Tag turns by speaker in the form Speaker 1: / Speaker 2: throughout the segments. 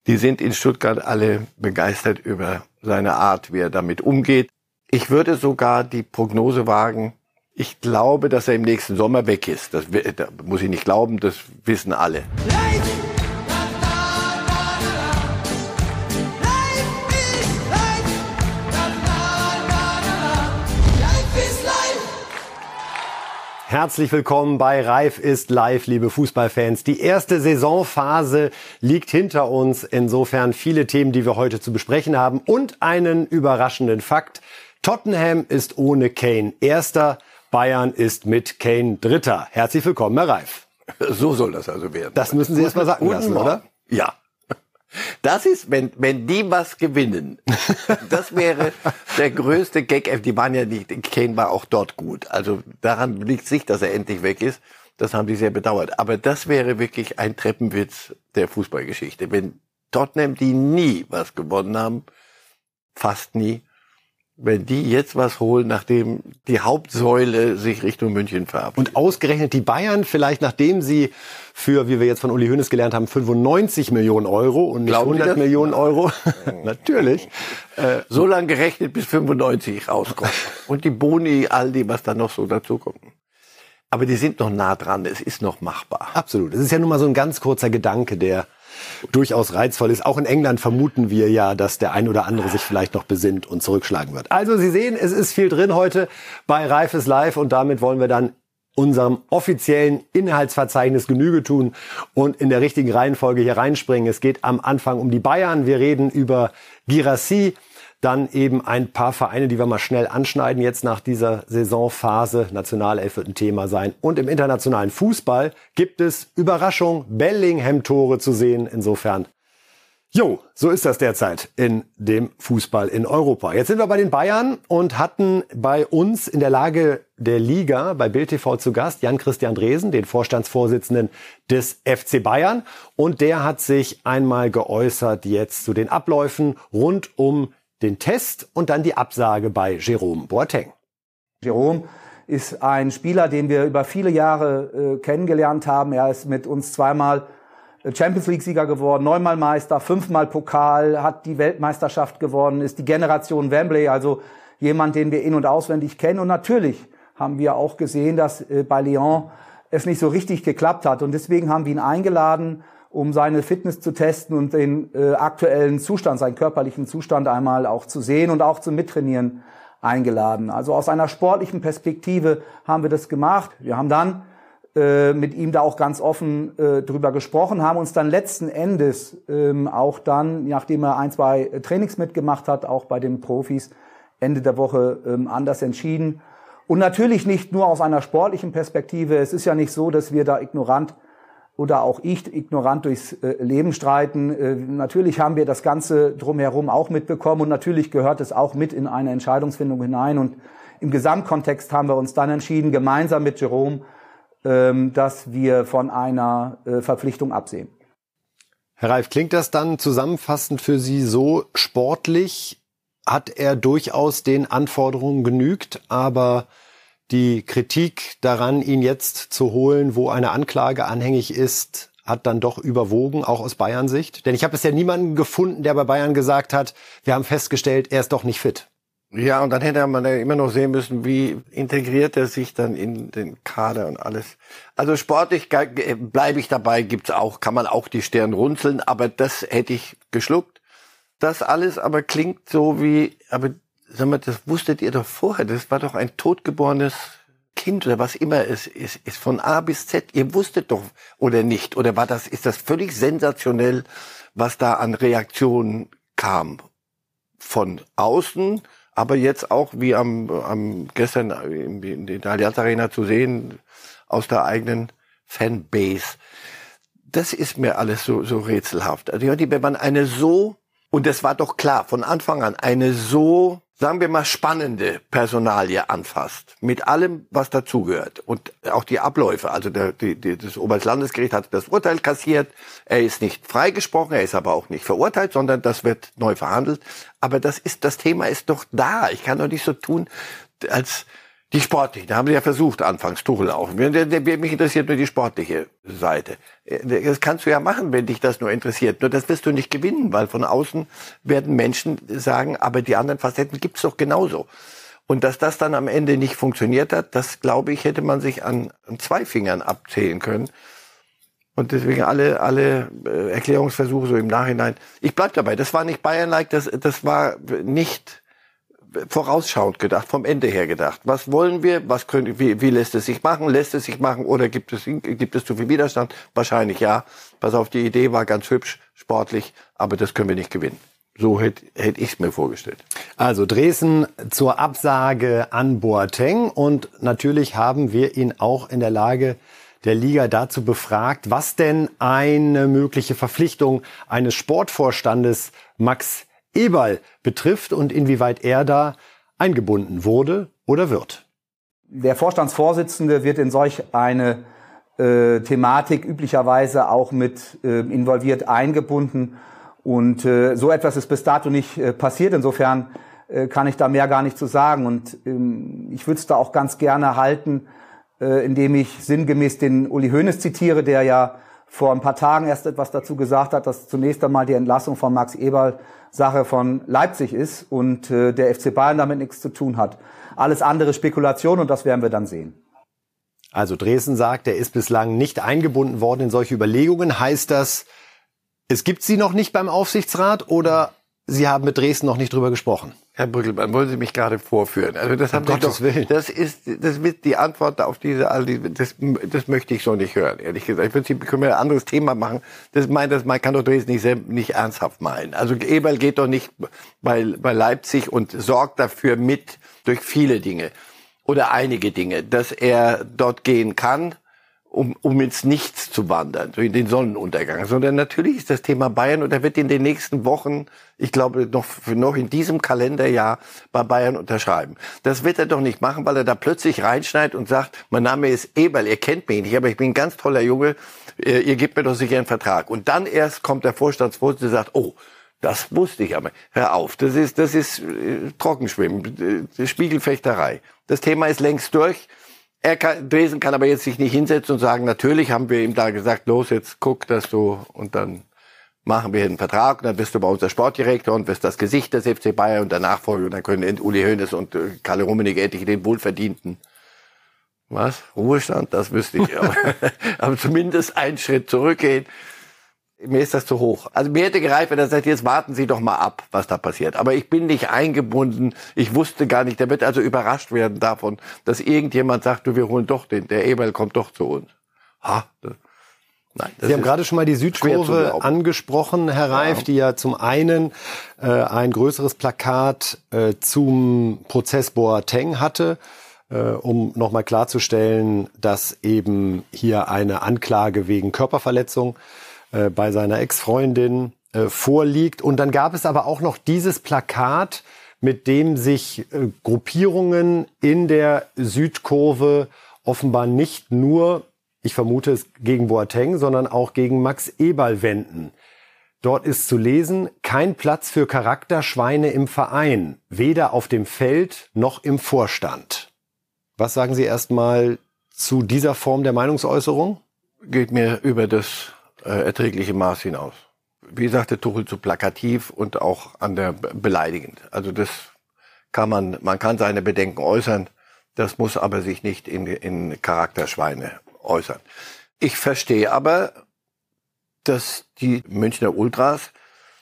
Speaker 1: Die sind in Stuttgart alle begeistert über seine Art, wie er damit umgeht. Ich würde sogar die Prognose wagen, ich glaube, dass er im nächsten Sommer weg ist. Das muss ich nicht glauben, das wissen alle.
Speaker 2: Herzlich willkommen bei Reif ist live, liebe Fußballfans. Die erste Saisonphase liegt hinter uns. Insofern viele Themen, die wir heute zu besprechen haben. Und einen überraschenden Fakt. Tottenham ist ohne Kane Erster. Bayern ist mit Kane Dritter. Herzlich willkommen, Herr Reif.
Speaker 1: So soll das also werden.
Speaker 2: Das müssen Sie erst mal sagen lassen, oder?
Speaker 1: Ja. Das ist, wenn die was gewinnen, das wäre der größte Gag. Die waren ja nicht, Kane war auch dort gut. Also daran liegt es nicht, dass er endlich weg ist. Das haben die sehr bedauert. Aber das wäre wirklich ein Treppenwitz der Fußballgeschichte. Wenn Tottenham, die nie was gewonnen haben, fast nie, wenn die jetzt was holen, nachdem die Hauptsäule sich Richtung München verabschiedet.
Speaker 2: Und ausgerechnet die Bayern, vielleicht nachdem sie für, wie wir jetzt von Uli Hoeneß gelernt haben, 95 Millionen Euro und nicht 100 Millionen Euro. Natürlich.
Speaker 1: So lange gerechnet, bis 95 rauskommt. Und die Boni, all die, was da noch so dazukommt. Aber die sind noch nah dran, es ist noch machbar.
Speaker 2: Absolut. Es ist ja nun mal so ein ganz kurzer Gedanke, der durchaus reizvoll ist. Auch in England vermuten wir ja, dass der ein oder andere sich vielleicht noch besinnt und zurückschlagen wird. Also Sie sehen, es ist viel drin heute bei Reif ist live und damit wollen wir dann unserem offiziellen Inhaltsverzeichnis Genüge tun und in der richtigen Reihenfolge hier reinspringen. Es geht am Anfang um die Bayern. Wir reden über Guirassy. Dann eben ein paar Vereine, die wir mal schnell anschneiden jetzt nach dieser Saisonphase. Nationalelf wird ein Thema sein. Und im internationalen Fußball gibt es Überraschung, Bellingham-Tore zu sehen. Insofern, so ist das derzeit in dem Fußball in Europa. Jetzt sind wir bei den Bayern und hatten bei uns in der Lage der Liga bei Bild TV zu Gast Jan-Christian Dresen, den Vorstandsvorsitzenden des FC Bayern. Und der hat sich einmal geäußert jetzt zu den Abläufen rund um den Test und dann die Absage bei Jerome Boateng.
Speaker 3: Jerome ist ein Spieler, den wir über viele Jahre kennengelernt haben. Er ist mit uns zweimal Champions-League-Sieger geworden, 9-mal Meister, 5-mal Pokal, hat die Weltmeisterschaft gewonnen, ist die Generation Wembley, also jemand, den wir in- und auswendig kennen. Und natürlich haben wir auch gesehen, dass bei Lyon es nicht so richtig geklappt hat. Und deswegen haben wir ihn eingeladen, um seine Fitness zu testen und den aktuellen Zustand, seinen körperlichen Zustand einmal auch zu sehen und auch zum Mittrainieren eingeladen. Also aus einer sportlichen Perspektive haben wir das gemacht. Wir haben dann mit ihm da auch ganz offen drüber gesprochen, haben uns dann letzten Endes auch dann, nachdem er 1-2 Trainings mitgemacht hat, auch bei den Profis Ende der Woche anders entschieden. Und natürlich nicht nur aus einer sportlichen Perspektive. Es ist ja nicht so, dass wir da ignorant oder auch ich ignorant durchs Leben streiten. Natürlich haben wir das Ganze drumherum auch mitbekommen und natürlich gehört es auch mit in eine Entscheidungsfindung hinein. Und im Gesamtkontext haben wir uns dann entschieden, gemeinsam mit Jerome, dass wir von einer Verpflichtung absehen.
Speaker 2: Herr Reif, klingt das dann zusammenfassend für Sie so sportlich? Hat er durchaus den Anforderungen genügt, aber die Kritik daran, ihn jetzt zu holen, wo eine Anklage anhängig ist, hat dann doch überwogen, auch aus Bayern-Sicht? Denn ich habe bisher niemanden gefunden, der bei Bayern gesagt hat, wir haben festgestellt, er ist doch nicht fit.
Speaker 1: Ja, und dann hätte man ja immer noch sehen müssen, wie integriert er sich dann in den Kader und alles. Also sportlich bleibe ich dabei, gibt's auch, kann man auch die Stirn runzeln, aber das hätte ich geschluckt. Das alles aber klingt so wie, aber sag mal, das wusstet ihr doch vorher, das war doch ein totgeborenes Kind oder was immer es ist von A bis Z. Ihr wusstet doch, oder nicht, oder ist das völlig sensationell, was da an Reaktionen kam? Von außen, aber jetzt auch, wie gestern in der Allianz Arena zu sehen, aus der eigenen Fanbase. Das ist mir alles so rätselhaft. Also, wenn man und das war doch klar, von Anfang an, eine so, sagen wir mal, spannende Personalie anfasst. Mit allem, was dazugehört. Und auch die Abläufe. Also das Oberlandesgericht hat das Urteil kassiert. Er ist nicht freigesprochen, er ist aber auch nicht verurteilt, sondern das wird neu verhandelt. Aber das Thema ist doch da. Ich kann doch nicht so tun, als Die sportliche, da haben sie ja versucht anfangs, Tuchel auch. Mich interessiert nur die sportliche Seite. Das kannst du ja machen, wenn dich das nur interessiert. Nur das wirst du nicht gewinnen, weil von außen werden Menschen sagen, aber die anderen Facetten gibt's doch genauso. Und dass das dann am Ende nicht funktioniert hat, das, glaube ich, hätte man sich an 2 Fingern abzählen können. Und deswegen alle Erklärungsversuche so im Nachhinein. Ich bleib dabei, das war nicht Bayern-like, das war nicht vorausschauend gedacht, vom Ende her gedacht. Was wollen wir? Wie lässt es sich machen? Lässt es sich machen oder gibt es zu viel Widerstand? Wahrscheinlich ja. Pass auf, die Idee war ganz hübsch, sportlich, aber das können wir nicht gewinnen. So hätte ich es mir vorgestellt.
Speaker 2: Also Dresden zur Absage an Boateng und natürlich haben wir ihn auch in der Lage der Liga dazu befragt, was denn eine mögliche Verpflichtung eines Sportvorstandes Max Eberl betrifft und inwieweit er da eingebunden wurde oder wird.
Speaker 3: Der Vorstandsvorsitzende wird in solch eine Thematik üblicherweise auch mit involviert eingebunden. Und so etwas ist bis dato nicht passiert. Insofern kann ich da mehr gar nicht zu sagen. Und ich würde es da auch ganz gerne halten, indem ich sinngemäß den Uli Hoeneß zitiere, der ja vor ein paar Tagen erst etwas dazu gesagt hat, dass zunächst einmal die Entlassung von Max Eberl Sache von Leipzig ist und der FC Bayern damit nichts zu tun hat. Alles andere Spekulation und das werden wir dann sehen.
Speaker 2: Also Dresden sagt, er ist bislang nicht eingebunden worden in solche Überlegungen. Heißt das, es gibt sie noch nicht beim Aufsichtsrat oder Sie haben mit Dresden noch nicht drüber gesprochen?
Speaker 1: Herr Brüggelmann, wollen Sie mich gerade vorführen? Also das haben Sie doch,
Speaker 2: Willen.
Speaker 1: das wird die Antwort auf das möchte ich so nicht hören, ehrlich gesagt. Im Prinzip können wir ein anderes Thema machen. Man kann doch Dresden nicht ernsthaft meinen. Also Eberl geht doch nicht bei Leipzig und sorgt dafür mit durch viele Dinge oder einige Dinge, dass er dort gehen kann, um ins Nichts zu wandern, so in den Sonnenuntergang. Sondern natürlich ist das Thema Bayern und er wird in den nächsten Wochen, ich glaube noch in diesem Kalenderjahr bei Bayern unterschreiben. Das wird er doch nicht machen, weil er da plötzlich reinschneidet und sagt, mein Name ist Eberl, ihr kennt mich nicht, aber ich bin ein ganz toller Junge, ihr gebt mir doch sicher einen Vertrag. Und dann erst kommt der Vorstandsvorsitzende und sagt, oh, das wusste ich aber. Hör auf, das ist Trockenschwimmen, Spiegelfechterei. Das Thema ist längst durch. Dresden kann aber jetzt sich nicht hinsetzen und sagen, natürlich haben wir ihm da gesagt, los, jetzt guck, dass du, und dann machen wir einen Vertrag, und dann bist du bei uns der Sportdirektor und wirst das Gesicht des FC Bayern und der Nachfolger, und dann können Uli Hoeneß und Kalle Rummenigge endlich den wohlverdienten, Ruhestand, das wüsste ich, aber zumindest einen Schritt zurückgehen. Mir ist das zu hoch. Also mir hätte gereicht, wenn er sagt, jetzt warten Sie doch mal ab, was da passiert. Aber ich bin nicht eingebunden. Ich wusste gar nicht. Der wird also überrascht werden davon, dass irgendjemand sagt, du, wir holen doch der Eberl kommt doch zu uns. Nein.
Speaker 2: Sie haben gerade schon mal die Südkurve angesprochen, Herr Reif, die ja zum einen ein größeres Plakat zum Prozess Boateng hatte, um nochmal klarzustellen, dass eben hier eine Anklage wegen Körperverletzung bei seiner Ex-Freundin vorliegt. Und dann gab es aber auch noch dieses Plakat, mit dem sich Gruppierungen in der Südkurve offenbar nicht nur, ich vermute es gegen Boateng, sondern auch gegen Max Eberl wenden. Dort ist zu lesen, kein Platz für Charakterschweine im Verein, weder auf dem Feld noch im Vorstand. Was sagen Sie erstmal zu dieser Form der Meinungsäußerung?
Speaker 1: Geht mir über das erträgliche Maß hinaus. Wie sagte Tuchel, zu plakativ und auch an der beleidigend. Also das man kann seine Bedenken äußern, das muss aber sich nicht in Charakterschweine äußern. Ich verstehe aber, dass die Münchner Ultras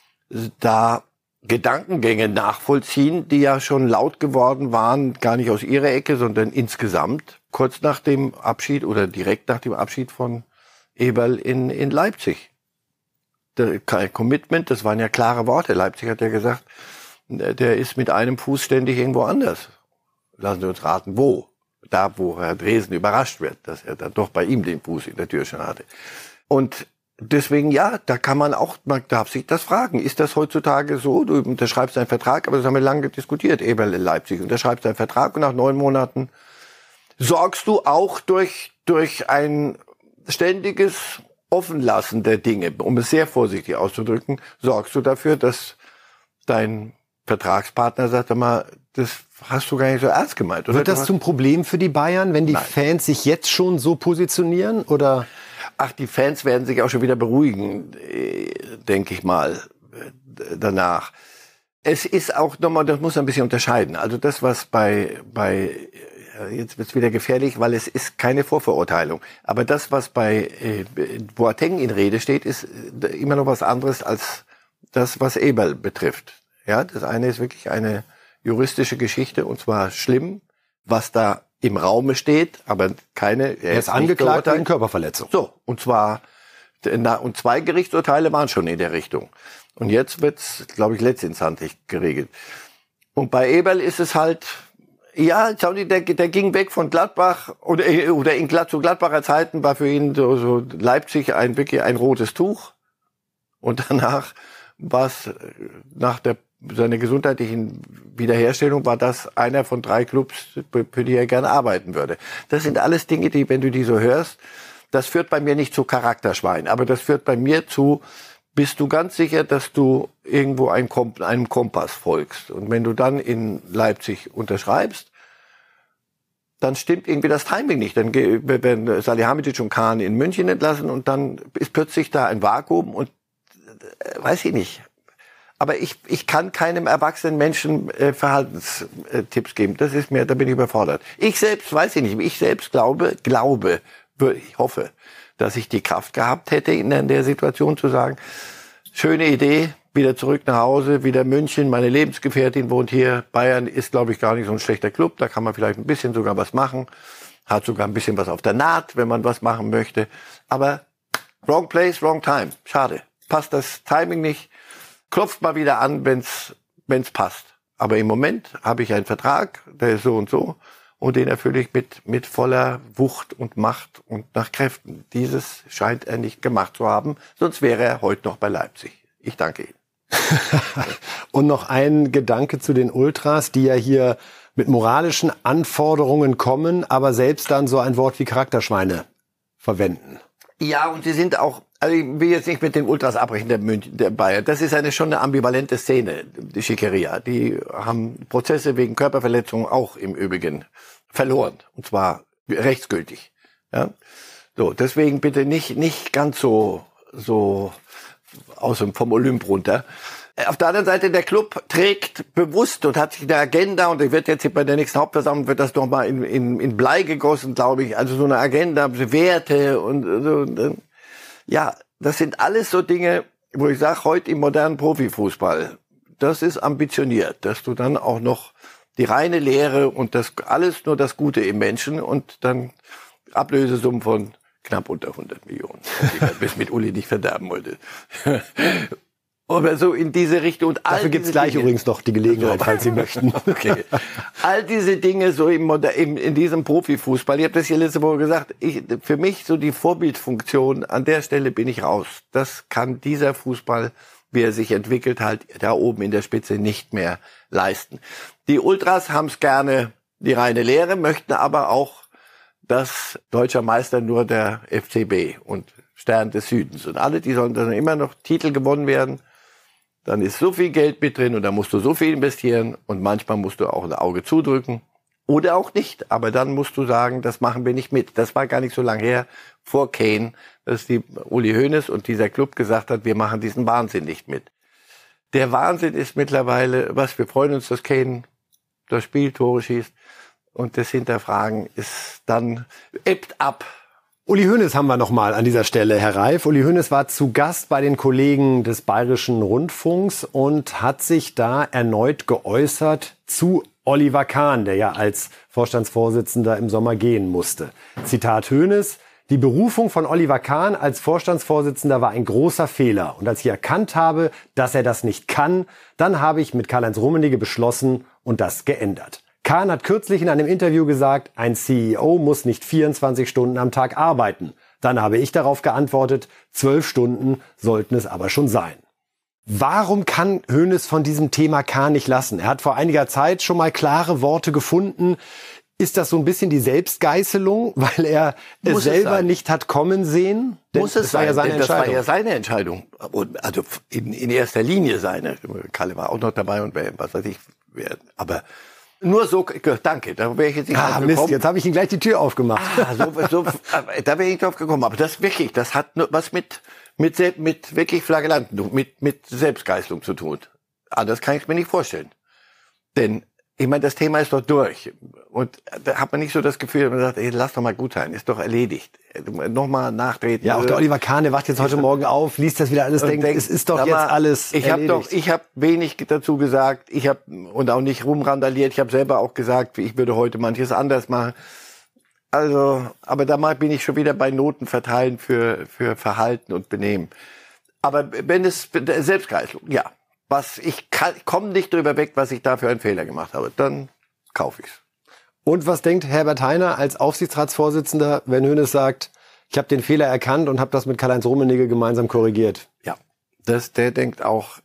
Speaker 1: da Gedankengänge nachvollziehen, die ja schon laut geworden waren, gar nicht aus ihrer Ecke, sondern insgesamt, kurz nach dem Abschied oder direkt nach dem Abschied von Eberl in Leipzig. Kein Commitment, das waren ja klare Worte. Leipzig hat ja gesagt, der ist mit einem Fuß ständig irgendwo anders. Lassen Sie uns raten, wo. Da, wo Herr Dresden überrascht wird, dass er dann doch bei ihm den Fuß in der Tür schon hatte. Und deswegen, ja, man darf sich das fragen. Ist das heutzutage so? Du unterschreibst einen Vertrag, aber das haben wir lange diskutiert, Eberl in Leipzig. Unterschreibst einen Vertrag und nach 9 Monaten sorgst du auch durch ein ständiges Offenlassen der Dinge, um es sehr vorsichtig auszudrücken, sorgst du dafür, dass dein Vertragspartner sagt mal, das hast du gar nicht so ernst gemeint, oder?
Speaker 2: Wird das zum Problem für die Bayern, wenn die Fans sich jetzt schon so positionieren, oder?
Speaker 1: Ach, die Fans werden sich auch schon wieder beruhigen, denke ich mal, danach. Es ist auch nochmal, das muss man ein bisschen unterscheiden. Also das, was jetzt wird's wieder gefährlich, weil es ist keine Vorverurteilung. Aber das, was bei Boateng in Rede steht, ist immer noch was anderes als das, was Eberl betrifft. Ja, das eine ist wirklich eine juristische Geschichte, und zwar schlimm, was da im Raume steht, aber keine.
Speaker 2: Er ist angeklagt wegen Körperverletzung.
Speaker 1: So, und zwar, und 2 Gerichtsurteile waren schon in der Richtung. Und jetzt wird's, glaube ich, letztinstanzlich geregelt. Und bei Eberl ist es halt, ja, der ging weg von Gladbach zu Gladbacher Zeiten war für ihn so Leipzig wirklich ein rotes Tuch. Und danach war es nach seiner gesundheitlichen Wiederherstellung war das einer von 3 Clubs, für die er gerne arbeiten würde. Das sind alles Dinge, die, wenn du die so hörst, das führt bei mir nicht zu Charakterschwein, aber das führt bei mir zu, bist du ganz sicher, dass du irgendwo einem Kompass folgst. Und wenn du dann in Leipzig unterschreibst, dann stimmt irgendwie das Timing nicht. Dann werden Salihamidzic und Kahn in München entlassen und dann ist plötzlich da ein Vakuum und weiß ich nicht. Aber ich kann keinem erwachsenen Menschen Verhaltenstipps geben. Da bin ich überfordert. Ich selbst, weiß ich nicht, ich selbst ich hoffe, dass ich die Kraft gehabt hätte, in der Situation zu sagen, schöne Idee, wieder zurück nach Hause, wieder München, meine Lebensgefährtin wohnt hier. Bayern ist, glaube ich, gar nicht so ein schlechter Club, da kann man vielleicht ein bisschen sogar was machen. Hat sogar ein bisschen was auf der Naht, wenn man was machen möchte. Aber wrong place, wrong time. Schade. Passt das Timing nicht. Klopft mal wieder an, wenn's passt. Aber im Moment habe ich einen Vertrag, der ist so und den erfülle ich mit voller Wucht und Macht und nach Kräften. Dieses scheint er nicht gemacht zu haben, sonst wäre er heute noch bei Leipzig. Ich danke Ihnen.
Speaker 2: Und noch ein Gedanke zu den Ultras, die ja hier mit moralischen Anforderungen kommen, aber selbst dann so ein Wort wie Charakterschweine verwenden.
Speaker 1: Ja, und sie sind auch, also ich will jetzt nicht mit den Ultras abbrechen, der Bayern. Das ist schon eine ambivalente Szene, die Schickeria. Die haben Prozesse wegen Körperverletzungen auch im Übrigen verloren. Und zwar rechtsgültig. Ja? So, deswegen bitte nicht ganz so vom Olymp runter. Auf der anderen Seite, der Club trägt bewusst und hat sich eine Agenda, und wird jetzt bei der nächsten Hauptversammlung wird das noch mal in Blei gegossen, glaube ich. Also so eine Agenda, Werte und so. Ja, das sind alles so Dinge, wo ich sage, heute im modernen Profifußball, das ist ambitioniert, dass du dann auch noch die reine Lehre und das alles nur das Gute im Menschen und dann Ablösesummen von knapp unter 100 Millionen. Die man bis mit Uli nicht verderben wollte. Aber so in diese Richtung. Und
Speaker 2: dafür gibt's gleich übrigens noch die Gelegenheit, falls Sie möchten.
Speaker 1: Okay. All diese Dinge so in diesem Profifußball. Ich habe das hier letzte Woche gesagt. Für mich so die Vorbildfunktion, an der Stelle bin ich raus. Das kann dieser Fußball, wie er sich entwickelt, halt da oben in der Spitze nicht mehr leisten. Die Ultras haben's gerne die reine Lehre, möchten aber auch, dass deutscher Meister nur der FCB und Stern des Südens. Und alle, die sollen dann immer noch Titel gewonnen werden. Dann ist so viel Geld mit drin und dann musst du so viel investieren und manchmal musst du auch ein Auge zudrücken oder auch nicht. Aber dann musst du sagen, das machen wir nicht mit. Das war gar nicht so lange her vor Kane, dass die Uli Hoeneß und dieser Club gesagt hat, wir machen diesen Wahnsinn nicht mit. Der Wahnsinn ist mittlerweile, wir freuen uns, dass Kane das Spiel Tore schießt und das Hinterfragen ist dann ebbt ab.
Speaker 2: Uli Hoeneß haben wir noch mal an dieser Stelle, Herr Reif. Uli Hoeneß war zu Gast bei den Kollegen des Bayerischen Rundfunks und hat sich da erneut geäußert zu Oliver Kahn, der ja als Vorstandsvorsitzender im Sommer gehen musste. Zitat Hoeneß: Die Berufung von Oliver Kahn als Vorstandsvorsitzender war ein großer Fehler. Und als ich erkannt habe, dass er das nicht kann, dann habe ich mit Karl-Heinz Rummenigge beschlossen und das geändert. Kahn hat kürzlich in einem Interview gesagt, ein CEO muss nicht 24 Stunden am Tag arbeiten. Dann habe ich darauf geantwortet, 12 Stunden sollten es aber schon sein. Warum kann Hoeneß von diesem Thema Kahn nicht lassen? Er hat vor einiger Zeit schon mal klare Worte gefunden. Ist das so ein bisschen die Selbstgeißelung, weil er es selber nicht hat kommen sehen?
Speaker 1: Muss es sein,
Speaker 2: das war ja
Speaker 1: seine Entscheidung. Also in erster Linie seine. Kalle war auch noch dabei und was weiß ich. Aber nur so, danke, da wäre ich jetzt nicht drauf gekommen.
Speaker 2: Mist, jetzt habe ich ihm gleich die Tür aufgemacht.
Speaker 1: Da wäre ich nicht drauf gekommen. Aber das wirklich, das hat nur was mit wirklich Flagellanten, mit Selbstgeißelung zu tun. Anders kann ich mir nicht vorstellen. Denn ich meine, das Thema ist doch durch. Und da hat man nicht so das Gefühl, man sagt, ey, lass doch mal gut sein, ist doch erledigt. Nochmal nachtreten.
Speaker 2: Ja, auch der Oliver Kahn, der wacht jetzt heute Morgen auf, liest das wieder alles, denkt, es ist doch jetzt alles erledigt.
Speaker 1: Ich habe wenig dazu gesagt, und auch nicht rumrandaliert, ich habe selber auch gesagt, ich würde heute manches anders machen. Also, aber da bin ich schon wieder bei Noten verteilen für Verhalten und Benehmen. Aber wenn es Selbstgeißelung, ja. Ich komme nicht drüber weg, was ich da für einen Fehler gemacht habe. Dann kaufe ich's.
Speaker 2: Und was denkt Herbert Hainer als Aufsichtsratsvorsitzender, wenn Hoeneß sagt, ich habe den Fehler erkannt und habe das mit Karl-Heinz Rummenigge gemeinsam korrigiert?
Speaker 1: Ja, der denkt auch,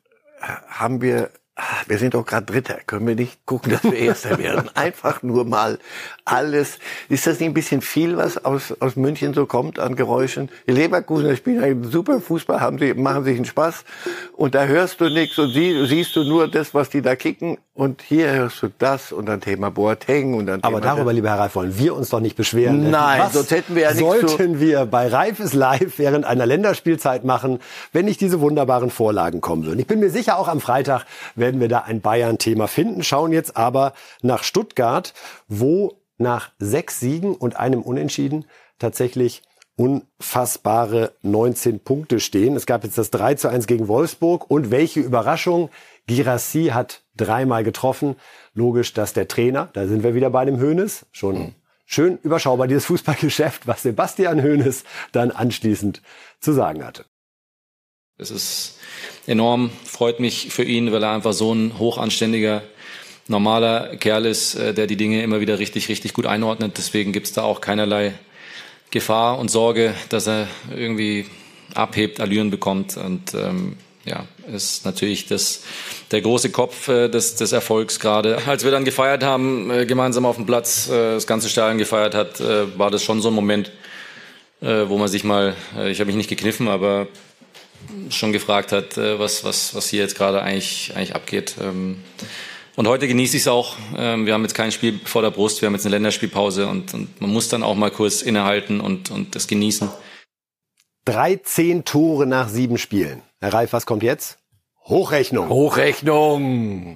Speaker 1: wir sind doch gerade Dritter, können wir nicht gucken, dass wir Erster werden. Einfach nur mal alles. Ist das nicht ein bisschen viel, was aus München so kommt an Geräuschen? Die Leverkusener spielen einen super Fußball, machen sich einen Spaß. Und da hörst du nichts und siehst du nur das, was die da kicken. Und hier hörst du das und dann Thema Boateng und dann Thema.
Speaker 2: Aber darüber, lieber Herr Reif, wollen wir uns doch nicht beschweren.
Speaker 1: Nein, sonst hätten wir ja nichts
Speaker 2: sollten wir bei Reif ist live während einer Länderspielzeit machen, wenn nicht diese wunderbaren Vorlagen kommen würden. Ich bin mir sicher, auch am Freitag werden wir da ein Bayern-Thema finden. Schauen jetzt aber nach Stuttgart, wo nach 6 Siegen und einem Unentschieden tatsächlich unfassbare 19 Punkte stehen. Es gab jetzt das 3:1 gegen Wolfsburg und welche Überraschung, Guirassy hat 3-mal getroffen. Logisch, dass der Trainer, da sind wir wieder bei dem Hoeneß, schon schön überschaubar dieses Fußballgeschäft, was Sebastian Hoeneß dann anschließend zu sagen hatte.
Speaker 4: Es ist enorm, freut mich für ihn, weil er einfach so ein hochanständiger, normaler Kerl ist, der die Dinge immer wieder richtig, richtig gut einordnet. Deswegen gibt es da auch keinerlei Gefahr und Sorge, dass er irgendwie abhebt, Allüren bekommt. Und ist natürlich der große Kopf des Erfolgs gerade. Als wir dann gefeiert haben, gemeinsam auf dem Platz, das ganze Stadion gefeiert hat, war das schon so ein Moment, wo man sich mal, ich habe mich nicht gekniffen, aber schon gefragt hat, was hier jetzt gerade eigentlich abgeht. Und heute genieße ich es auch. Wir haben jetzt kein Spiel vor der Brust, wir haben jetzt eine Länderspielpause und man muss dann auch mal kurz innehalten und das genießen.
Speaker 2: 13 Tore nach 7 Spielen. Herr Reif, was kommt jetzt? Hochrechnung.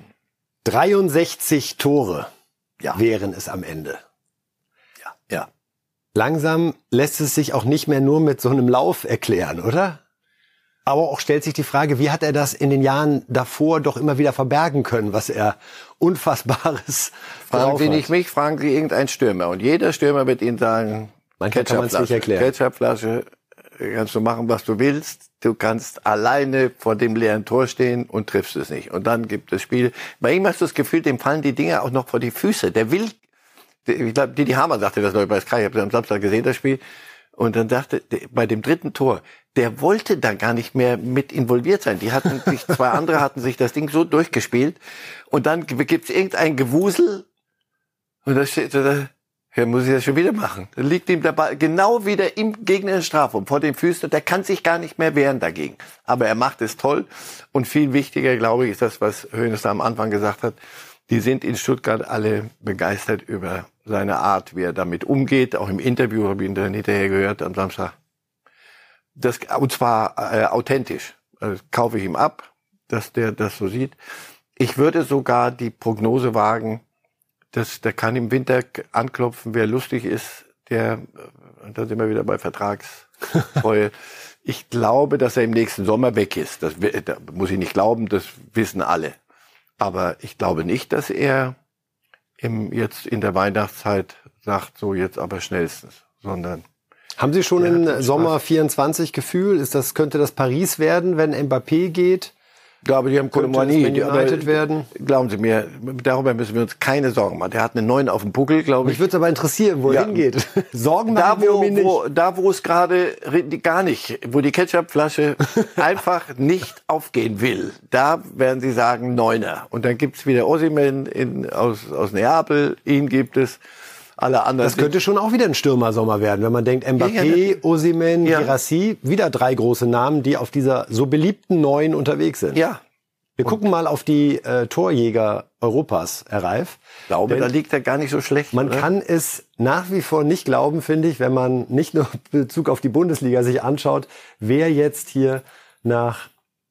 Speaker 2: 63 Tore wären es am Ende.
Speaker 1: Ja.
Speaker 2: Langsam lässt es sich auch nicht mehr nur mit so einem Lauf erklären, oder? Aber auch stellt sich die Frage, wie hat er das in den Jahren davor doch immer wieder verbergen können, was er Unfassbares
Speaker 1: Fragen Sie nicht mich, fragen Sie irgendeinen Stürmer. Und jeder Stürmer wird Ihnen sagen,
Speaker 2: manchmal kann man es nicht erklären.
Speaker 1: Ketchupflasche, kannst du machen, was du willst. Du kannst alleine vor dem leeren Tor stehen und triffst es nicht. Und dann gibt es Spiele. Bei ihm hast du das Gefühl, dem fallen die Dinger auch noch vor die Füße. Der will, ich glaube, Didi Hamann sagte das neulich bei Sky, ich habe am Samstag gesehen, das Spiel. Und dann dachte, bei dem 3. Tor, der wollte da gar nicht mehr mit involviert sein. Zwei andere hatten sich das Ding so durchgespielt. Und dann gibt's irgendein Gewusel. Und da steht da, muss ich das schon wieder machen. Da liegt ihm der Ball genau wieder im gegnerischen Strafraum vor den Füßen. Der kann sich gar nicht mehr wehren dagegen. Aber er macht es toll. Und viel wichtiger, glaube ich, ist das, was Hoeneß da am Anfang gesagt hat. Die sind in Stuttgart alle begeistert über seine Art, wie er damit umgeht. Auch im Interview habe ich ihn dann hinterher gehört am Samstag. Und zwar authentisch. Also, kaufe ich ihm ab, dass der das so sieht. Ich würde sogar die Prognose wagen, dass der kann im Winter anklopfen, wer lustig ist, da sind wir wieder bei Vertragstreue. Ich glaube, dass er im nächsten Sommer weg ist. Da muss ich nicht glauben, das wissen alle. Aber ich glaube nicht, dass er jetzt in der Weihnachtszeit sagt, so jetzt aber schnellstens, sondern...
Speaker 2: Haben Sie schon im Sommer 24 Gefühl? Könnte das Paris werden, wenn Mbappé geht?
Speaker 1: Ich glaube, die haben Koulibaly
Speaker 2: United werden.
Speaker 1: Glauben Sie mir, darüber müssen wir uns keine Sorgen machen. Der hat eine 9 auf dem Buckel, glaube ich.
Speaker 2: Mich würde es aber interessieren, wo er hingeht. Sorgen machen wir um ihn nicht.
Speaker 1: Da, wo es gerade gar nicht, wo die Ketchupflasche einfach nicht aufgehen will, da werden Sie sagen 9er. Und dann gibt's wieder Osimhen aus Neapel, ihn gibt es. alle anderen.
Speaker 2: Das könnte schon auch wieder ein Stürmersommer werden, wenn man denkt, Mbappé, Osimhen, Guirassy, wieder 3 große Namen, die auf dieser so beliebten Neuen unterwegs sind.
Speaker 1: Ja.
Speaker 2: Wir gucken mal auf die Torjäger Europas, Herr Reif.
Speaker 1: Ich glaube, da liegt er gar nicht so schlecht.
Speaker 2: Man kann es nach wie vor nicht glauben, finde ich, wenn man nicht nur in Bezug auf die Bundesliga sich anschaut, wer jetzt hier nach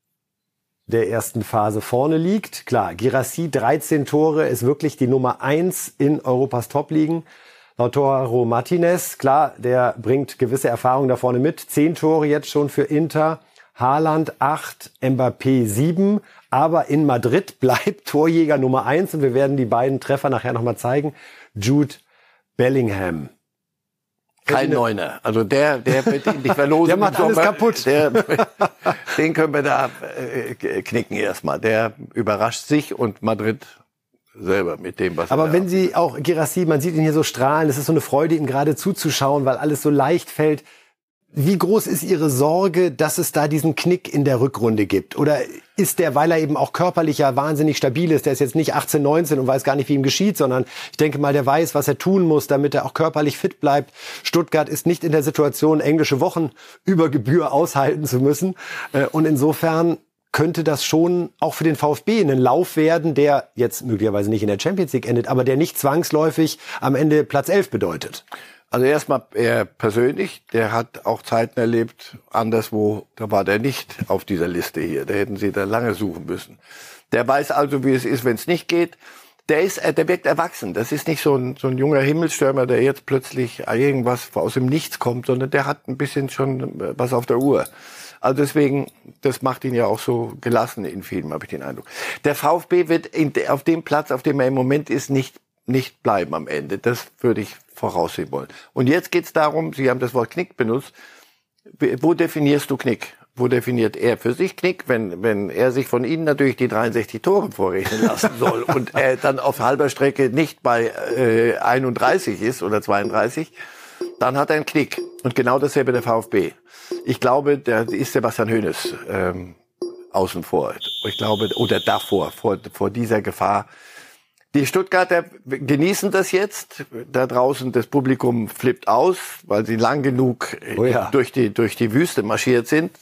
Speaker 2: der ersten Phase vorne liegt. Klar, Guirassy 13 Tore, ist wirklich die Nummer 1 in Europas Top-Ligen. Lautaro Martinez, klar, der bringt gewisse Erfahrungen da vorne mit. 10 Tore jetzt schon für Inter. Haaland 8, Mbappé 7. Aber in Madrid bleibt Torjäger Nummer 1. Und wir werden die beiden Treffer nachher nochmal zeigen. Jude Bellingham.
Speaker 1: Kein Neuner. Also der wird ihn nicht verlosen.
Speaker 2: Der macht alles kaputt.
Speaker 1: Den können wir da knicken erstmal. Der überrascht sich und Madrid selber mit dem, was
Speaker 2: Aber wenn Sie auch Guirassy, man sieht ihn hier so strahlen, es ist so eine Freude, ihm gerade zuzuschauen, weil alles so leicht fällt. Wie groß ist Ihre Sorge, dass es da diesen Knick in der Rückrunde gibt? Oder ist der, weil er eben auch körperlich ja wahnsinnig stabil ist, der ist jetzt nicht 18, 19 und weiß gar nicht, wie ihm geschieht, sondern ich denke mal, der weiß, was er tun muss, damit er auch körperlich fit bleibt. Stuttgart ist nicht in der Situation, englische Wochen über Gebühr aushalten zu müssen. Und insofern könnte das schon auch für den VfB ein Lauf werden, der jetzt möglicherweise nicht in der Champions League endet, aber der nicht zwangsläufig am Ende Platz 11 bedeutet.
Speaker 1: Also erstmal er persönlich, der hat auch Zeiten erlebt, anderswo, da war der nicht auf dieser Liste hier. Da hätten sie da lange suchen müssen. Der weiß also, wie es ist, wenn es nicht geht. Der wirkt erwachsen. Das ist nicht so ein junger Himmelstürmer, der jetzt plötzlich irgendwas aus dem Nichts kommt, sondern der hat ein bisschen schon was auf der Uhr. Also deswegen, das macht ihn ja auch so gelassen in Filmen, habe ich den Eindruck. Der VfB wird auf dem Platz, auf dem er im Moment ist, nicht bleiben am Ende. Das würde ich voraussehen wollen. Und jetzt geht's darum, Sie haben das Wort Knick benutzt. Wo definierst du Knick? Wo definiert er für sich Knick? Wenn er sich von Ihnen natürlich die 63 Tore vorrechnen lassen soll und er dann auf halber Strecke nicht bei 31 ist oder 32, dann hat er einen Knick. Und genau dasselbe der VfB. Ich glaube, da ist Sebastian Hoeneß außen vor. Ich glaube, oder davor, vor dieser Gefahr. Die Stuttgarter genießen das jetzt. Da draußen das Publikum flippt aus, weil sie lang genug durch die Wüste marschiert sind.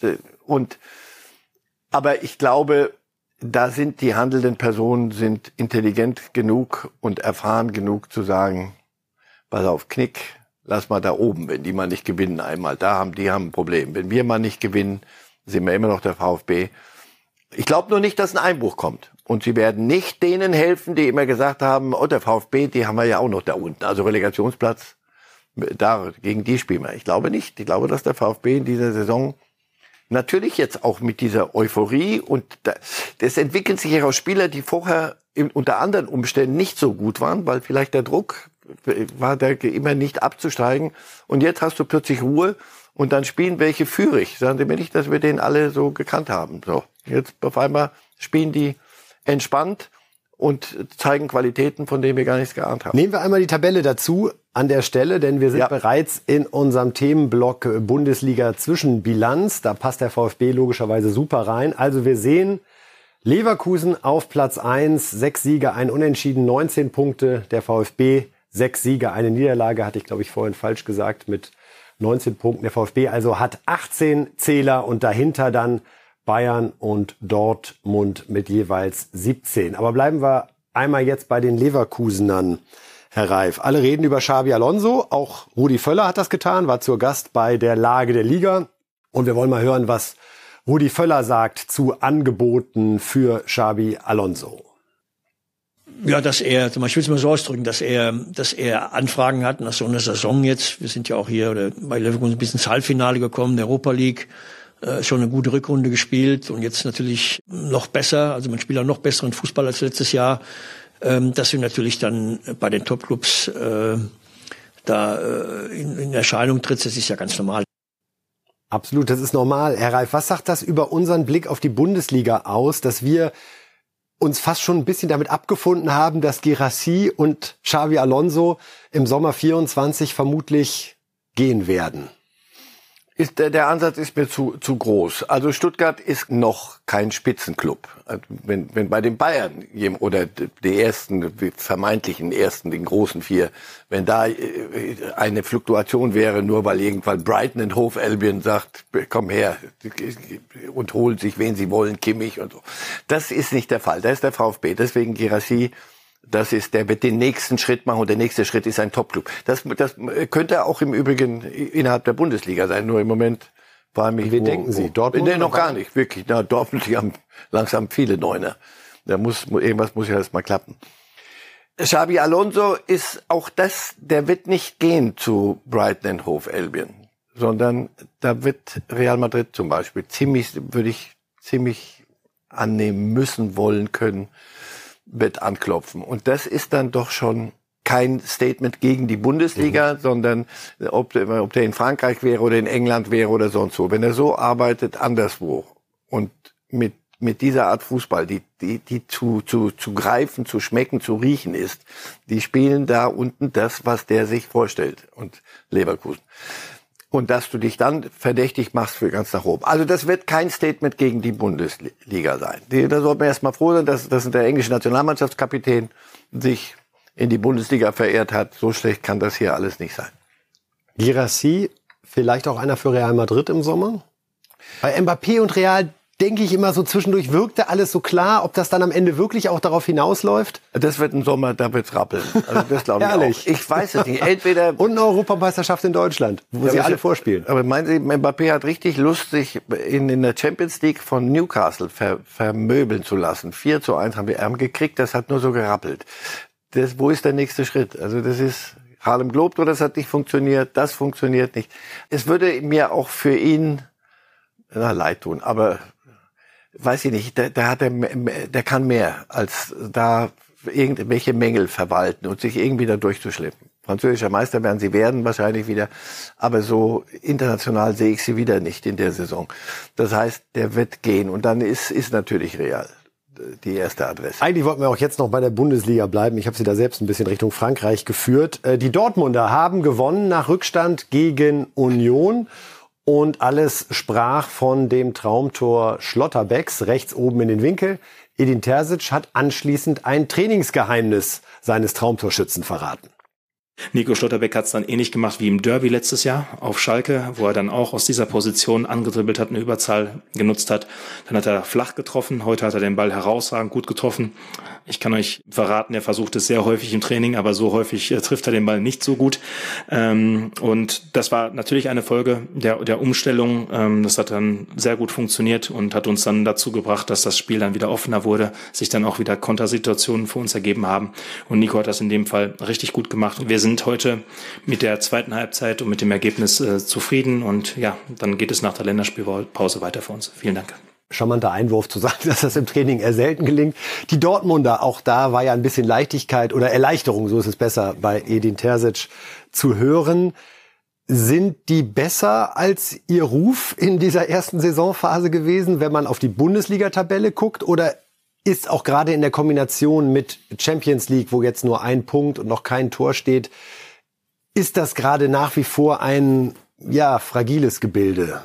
Speaker 1: Aber ich glaube, da sind die handelnden Personen sind intelligent genug und erfahren genug zu sagen, pass auf, Knick, lass mal da oben, wenn die mal nicht gewinnen einmal. Die haben ein Problem. Wenn wir mal nicht gewinnen, sind wir immer noch der VfB. Ich glaube nur nicht, dass ein Einbruch kommt. Und sie werden nicht denen helfen, die immer gesagt haben, der VfB, die haben wir ja auch noch da unten. Also Relegationsplatz, gegen die spielen wir. Ich glaube nicht. Ich glaube, dass der VfB in dieser Saison natürlich jetzt auch mit dieser Euphorie und das entwickeln sich heraus Spieler, die vorher unter anderen Umständen nicht so gut waren, weil vielleicht der Druck war da immer nicht abzusteigen. Und jetzt hast du plötzlich Ruhe und dann spielen welche führig. Sagen Sie mir nicht, dass wir den alle so gekannt haben. So, jetzt auf einmal spielen die entspannt und zeigen Qualitäten, von denen wir gar nichts geahnt haben.
Speaker 2: Nehmen wir einmal die Tabelle dazu an der Stelle, denn wir sind bereits in unserem Themenblock Bundesliga Zwischenbilanz. Da passt der VfB logischerweise super rein. Also wir sehen Leverkusen auf Platz 1, 6 Siege, ein Unentschieden, 19 Punkte. Der VfB 6 Siege, eine Niederlage, hatte ich glaube ich vorhin falsch gesagt, mit 19 Punkten. Der VfB also hat 18 Zähler und dahinter dann Bayern und Dortmund mit jeweils 17. Aber bleiben wir einmal jetzt bei den Leverkusenern, Herr Reif. Alle reden über Xabi Alonso. Auch Rudi Völler hat das getan, war zu Gast bei der Lage der Liga. Und wir wollen mal hören, was Rudi Völler sagt zu Angeboten für Xabi Alonso.
Speaker 5: Ja, dass er, zum Beispiel, ich will es mal so ausdrücken, dass er Anfragen hat nach so einer Saison jetzt. Wir sind ja auch hier bei Leverkusen bis ins Halbfinale gekommen, der Europa League. Schon eine gute Rückrunde gespielt und jetzt natürlich noch besser, also man spielt auch noch besseren Fußball als letztes Jahr, dass wir natürlich dann bei den Topclubs in Erscheinung tritt, das ist ja ganz normal.
Speaker 2: Absolut, das ist normal. Herr Reif, was sagt das über unseren Blick auf die Bundesliga aus, dass wir uns fast schon ein bisschen damit abgefunden haben, dass Guirassy und Xabi Alonso im Sommer 24 vermutlich gehen werden?
Speaker 1: Der Ansatz ist mir zu groß. Also Stuttgart ist noch kein Spitzenklub. Wenn bei den Bayern oder die ersten, vermeintlichen ersten, den großen 4, wenn da eine Fluktuation wäre, nur weil irgendwann Brighton und Hove Albion sagt, komm her und holen sich, wen sie wollen, Kimmich und so. Das ist nicht der Fall. Da ist der VfB. Deswegen Guirassy. Der wird den nächsten Schritt machen und der nächste Schritt ist ein Topclub. Das könnte auch im Übrigen innerhalb der Bundesliga sein. Nur im Moment war mich.
Speaker 2: Wie denken Sie? Dortmund?
Speaker 1: Nee, noch gar nicht, wirklich. Na, Dortmund, die haben langsam viele Neuner. Irgendwas muss ja erst mal klappen. Xabi Alonso ist auch der wird nicht gehen zu Brighton and Hove Albion, sondern da wird Real Madrid zum Beispiel würde ich ziemlich annehmen müssen, wollen können, wird anklopfen. Und das ist dann doch schon kein Statement gegen die Bundesliga, sondern ob der in Frankreich wäre oder in England wäre oder sonst wo. Wenn er so arbeitet, anderswo und mit dieser Art Fußball, die zu greifen, zu schmecken, zu riechen ist, die spielen da unten das, was der sich vorstellt. Und Leverkusen. Und dass du dich dann verdächtig machst für ganz nach oben. Also das wird kein Statement gegen die Bundesliga sein. Da sollte man erst mal froh sein, dass der englische Nationalmannschaftskapitän sich in die Bundesliga verehrt hat. So schlecht kann das hier alles nicht sein.
Speaker 2: Guirassy, vielleicht auch einer für Real Madrid im Sommer? Bei Mbappé und Real denke ich immer so zwischendurch, wirkte alles so klar, ob das dann am Ende wirklich auch darauf hinausläuft?
Speaker 1: Das wird ein Sommer, da wird's rappeln. Also das glaube ich
Speaker 2: Ehrlich?
Speaker 1: auch. Ich weiß es nicht. Entweder
Speaker 2: und eine Europameisterschaft in Deutschland, wo sie alle vorspielen.
Speaker 1: Aber meinen Sie, Mbappé hat richtig Lust, sich in der Champions League von Newcastle vermöbeln zu lassen. 4:1 haben wir gekriegt, das hat nur so gerappelt. Wo ist der nächste Schritt? Also das ist Harlem Globetrotters, das hat nicht funktioniert, das funktioniert nicht. Es würde mir auch für ihn leid tun, aber weiß ich nicht, der kann mehr, als da irgendwelche Mängel verwalten und sich irgendwie da durchzuschleppen. Französischer Meister werden sie werden, wahrscheinlich wieder. Aber so international sehe ich sie wieder nicht in der Saison. Das heißt, der wird gehen. Und dann ist natürlich Real die erste Adresse.
Speaker 2: Eigentlich wollten wir auch jetzt noch bei der Bundesliga bleiben. Ich habe sie da selbst ein bisschen Richtung Frankreich geführt. Die Dortmunder haben gewonnen nach Rückstand gegen Union. Und alles sprach von dem Traumtor Schlotterbecks, rechts oben in den Winkel. Edin Terzic hat anschließend ein Trainingsgeheimnis seines Traumtorschützen verraten.
Speaker 6: Nico Schlotterbeck hat es dann ähnlich gemacht wie im Derby letztes Jahr auf Schalke, wo er dann auch aus dieser Position angedribbelt hat, eine Überzahl genutzt hat. Dann hat er flach getroffen, heute hat er den Ball herausragend gut getroffen. Ich kann euch verraten, er versucht es sehr häufig im Training, aber so häufig trifft er den Ball nicht so gut. Und das war natürlich eine Folge der Umstellung. Das hat dann sehr gut funktioniert und hat uns dann dazu gebracht, dass das Spiel dann wieder offener wurde, sich dann auch wieder Kontersituationen für uns ergeben haben. Und Nico hat das in dem Fall richtig gut gemacht. Wir sind heute mit der zweiten Halbzeit und mit dem Ergebnis zufrieden. Und ja, dann geht es nach der Länderspielpause weiter für uns. Vielen Dank.
Speaker 2: Charmanter Einwurf zu sagen, dass das im Training eher selten gelingt. Die Dortmunder, auch da war ja ein bisschen Leichtigkeit oder Erleichterung, so ist es besser, bei Edin Terzic zu hören. Sind die besser als ihr Ruf in dieser ersten Saisonphase gewesen, wenn man auf die Bundesliga-Tabelle guckt? Oder ist auch gerade in der Kombination mit Champions League, wo jetzt nur ein Punkt und noch kein Tor steht, ist das gerade nach wie vor ein fragiles Gebilde?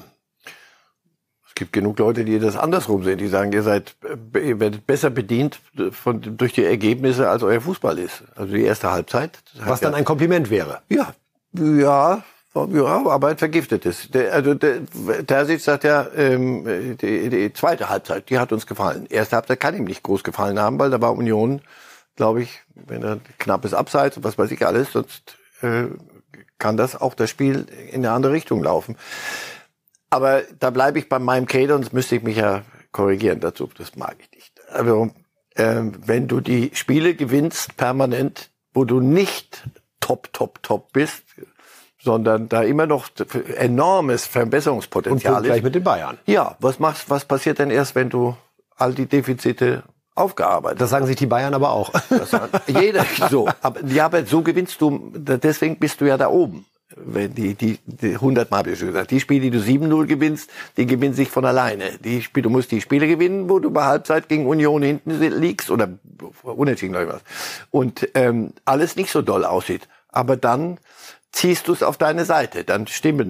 Speaker 1: Es gibt genug Leute, die das andersrum sehen. Die sagen, ihr werdet besser bedient durch die Ergebnisse, als euer Fußball ist. Also die erste Halbzeit.
Speaker 2: Was dann ein Kompliment wäre.
Speaker 1: Ja, aber ein vergiftetes. Terzic sagt ja, die zweite Halbzeit, die hat uns gefallen. Erste Halbzeit kann ihm nicht groß gefallen haben, weil da war Union, glaube ich, wenn er knappes Abseits und was weiß ich alles, sonst kann das Spiel in eine andere Richtung laufen. Aber da bleibe ich bei meinem Credo, sonst müsste ich mich ja korrigieren dazu. Das mag ich nicht. Also, wenn du die Spiele gewinnst permanent, wo du nicht top bist, sondern da immer noch enormes Verbesserungspotenzial
Speaker 2: und gleich mit den Bayern.
Speaker 1: Ja, was passiert denn erst, wenn du all die Defizite aufgearbeitet hast?
Speaker 2: Das sagen sich die Bayern aber auch.
Speaker 1: Das sagt jeder so. Aber so gewinnst du, deswegen bist du ja da oben. Wenn die 100 Mal habe ich schon gesagt, die Spiele, die du 7-0 gewinnst, die gewinnen sich von alleine. Du musst die Spiele gewinnen, wo du bei Halbzeit gegen Union hinten liegst oder unentschieden oder was. Und alles nicht so doll aussieht. Aber dann ziehst du es auf deine Seite. Dann stimmen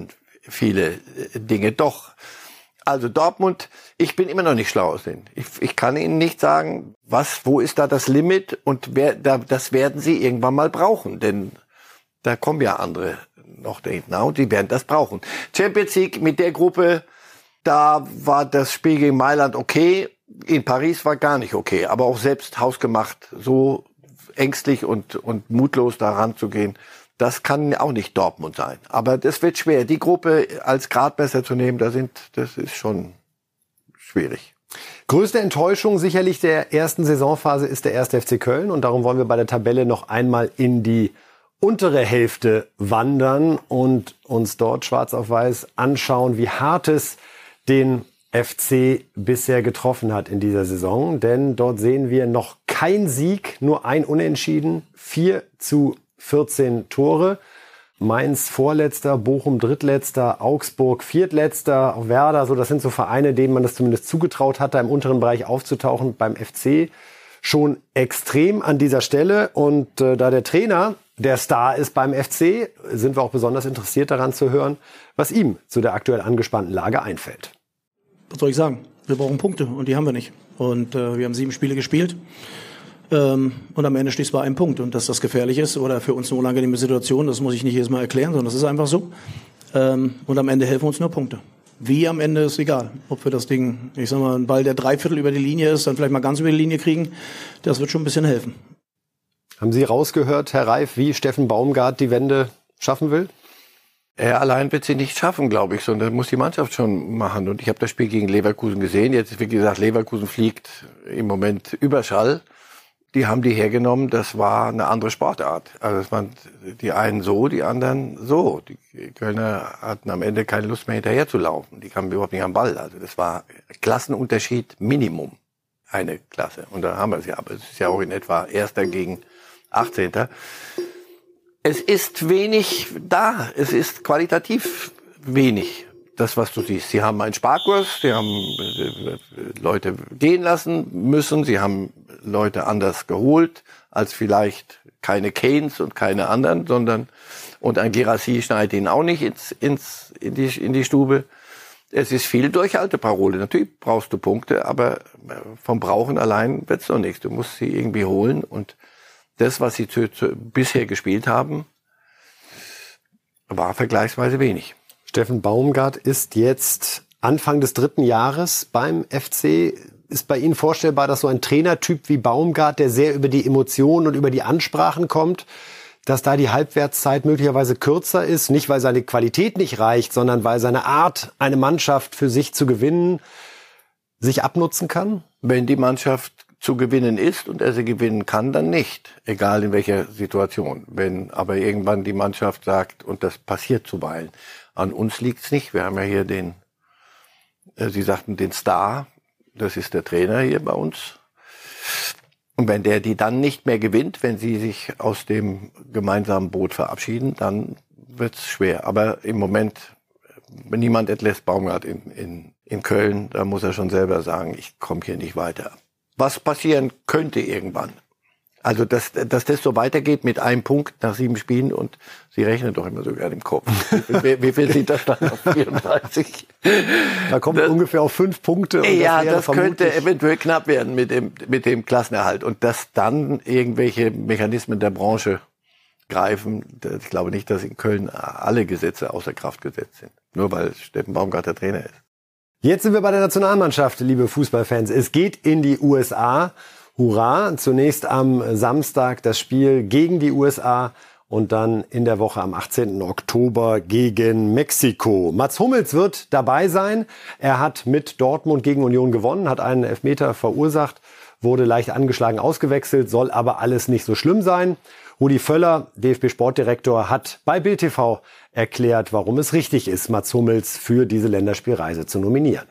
Speaker 1: viele Dinge. Doch. Also Dortmund, ich bin immer noch nicht schlau aus denen. Ich kann Ihnen nicht sagen, wo ist da das Limit und das werden sie irgendwann mal brauchen, denn da kommen ja andere noch dahinter und die werden das brauchen. Champions League mit der Gruppe, da war das Spiel gegen Mailand okay, in Paris war gar nicht okay, aber auch selbst hausgemacht, so ängstlich und mutlos da ranzugehen, das kann auch nicht Dortmund sein. Aber das wird schwer. Die Gruppe als Gradmesser zu nehmen, das ist schon schwierig.
Speaker 2: Größte Enttäuschung sicherlich der ersten Saisonphase ist der 1. FC Köln. Und darum wollen wir bei der Tabelle noch einmal in die untere Hälfte wandern und uns dort schwarz auf weiß anschauen, wie hart es den FC bisher getroffen hat in dieser Saison. Denn dort sehen wir noch kein Sieg, nur ein Unentschieden, 4:14 Tore. Mainz Vorletzter, Bochum Drittletzter, Augsburg Viertletzter, auch Werder, so das sind so Vereine, denen man das zumindest zugetraut hat, da im unteren Bereich aufzutauchen. Beim FC schon extrem an dieser Stelle. Und da der Trainer der Star ist beim FC, sind wir auch besonders interessiert daran zu hören, was ihm zu der aktuell angespannten Lage einfällt.
Speaker 7: Was soll ich sagen? Wir brauchen Punkte und die haben wir nicht. Und wir haben 7 Spiele gespielt. Und am Ende steht es bei einem Punkt. Und dass das gefährlich ist oder für uns eine unangenehme Situation, das muss ich nicht jedes Mal erklären, sondern das ist einfach so. Und am Ende helfen uns nur Punkte. Wie am Ende ist egal. Ob wir das Ding, ich sag mal, ein Ball, der 3/4 über die Linie ist, dann vielleicht mal ganz über die Linie kriegen, das wird schon ein bisschen helfen.
Speaker 2: Haben Sie rausgehört, Herr Reif, wie Steffen Baumgart die Wende schaffen will?
Speaker 1: Er allein wird sie nicht schaffen, glaube ich, sondern muss die Mannschaft schon machen. Und ich habe das Spiel gegen Leverkusen gesehen. Jetzt, wie gesagt, Leverkusen fliegt im Moment Überschall. Die haben die hergenommen, das war eine andere Sportart. Also es waren die einen so, die anderen so. Die Kölner hatten am Ende keine Lust mehr hinterher zu laufen. Die kamen überhaupt nicht am Ball. Also das war Klassenunterschied Minimum. Eine Klasse. Und da haben wir es ja. Aber es ist ja auch in etwa Erster gegen 18. Es ist wenig da. Es ist qualitativ wenig. Das, was du siehst. Sie haben einen Sparkurs, sie haben Leute gehen lassen müssen, sie haben Leute anders geholt, als vielleicht keine Keynes und keine anderen, sondern, und ein Guirassy schneidet ihn auch nicht in die Stube. Es ist viel Durchhalteparole. Natürlich brauchst du Punkte, aber vom Brauchen allein wird's noch nichts. Du musst sie irgendwie holen und das, was sie bisher gespielt haben, war vergleichsweise wenig.
Speaker 2: Steffen Baumgart ist jetzt Anfang des 3. Jahres beim FC. Ist bei Ihnen vorstellbar, dass so ein Trainertyp wie Baumgart, der sehr über die Emotionen und über die Ansprachen kommt, dass da die Halbwertszeit möglicherweise kürzer ist? Nicht, weil seine Qualität nicht reicht, sondern weil seine Art, eine Mannschaft für sich zu gewinnen, sich abnutzen kann?
Speaker 1: Wenn die Mannschaft zu gewinnen ist und er sie gewinnen kann, dann nicht. Egal in welcher Situation. Wenn aber irgendwann die Mannschaft sagt, und das passiert zuweilen, an uns liegt's nicht. Wir haben ja hier Sie sagten den Star, das ist der Trainer hier bei uns. Und wenn der die dann nicht mehr gewinnt, wenn sie sich aus dem gemeinsamen Boot verabschieden, dann wird's schwer. Aber im Moment, niemand entlässt Baumgart in Köln, da muss er schon selber sagen, ich komme hier nicht weiter. Was passieren könnte irgendwann? Also, dass das so weitergeht mit einem Punkt nach 7 Spielen und Sie rechnen doch immer so gerne im Kopf. Wie viel sind das dann auf 34?
Speaker 2: Da kommt ungefähr auf 5 Punkte. Und
Speaker 1: ja, das könnte eventuell knapp werden mit dem Klassenerhalt. Und dass dann irgendwelche Mechanismen der Branche greifen, ich glaube nicht, dass in Köln alle Gesetze außer Kraft gesetzt sind. Nur weil Steffen Baumgart der Trainer ist.
Speaker 2: Jetzt sind wir bei der Nationalmannschaft, liebe Fußballfans. Es geht in die USA. Hurra! Zunächst am Samstag das Spiel gegen die USA und dann in der Woche am 18. Oktober gegen Mexiko. Mats Hummels wird dabei sein. Er hat mit Dortmund gegen Union gewonnen, hat einen Elfmeter verursacht, wurde leicht angeschlagen ausgewechselt, soll aber alles nicht so schlimm sein. Rudi Völler, DFB-Sportdirektor, hat bei Bild TV erklärt, warum es richtig ist, Mats Hummels für diese Länderspielreise zu nominieren.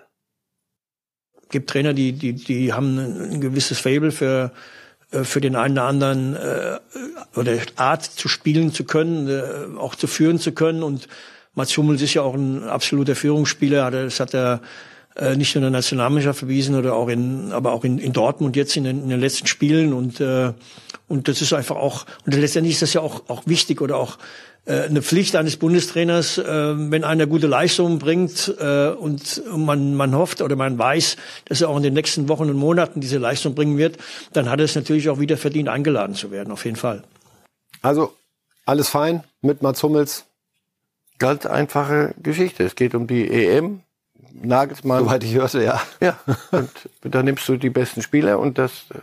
Speaker 5: Gibt Trainer, die haben ein gewisses Faible für den einen oder anderen oder Art zu spielen zu können, auch zu führen zu können. Und Mats Hummels ist ja auch ein absoluter Führungsspieler. Das hat er nicht nur in der Nationalmannschaft bewiesen, aber auch in Dortmund jetzt in den letzten Spielen. Und Und das ist einfach auch, und letztendlich ist das ja auch wichtig oder auch eine Pflicht eines Bundestrainers, wenn einer gute Leistungen bringt und man hofft oder man weiß, dass er auch in den nächsten Wochen und Monaten diese Leistung bringen wird, dann hat er es natürlich auch wieder verdient, eingeladen zu werden, auf jeden Fall.
Speaker 2: Also alles fein mit Mats Hummels?
Speaker 1: Ganz einfache Geschichte. Es geht um die EM. Nagelsmann.
Speaker 2: Soweit ich hörte, ja.
Speaker 1: Ja. Und da nimmst du die besten Spieler und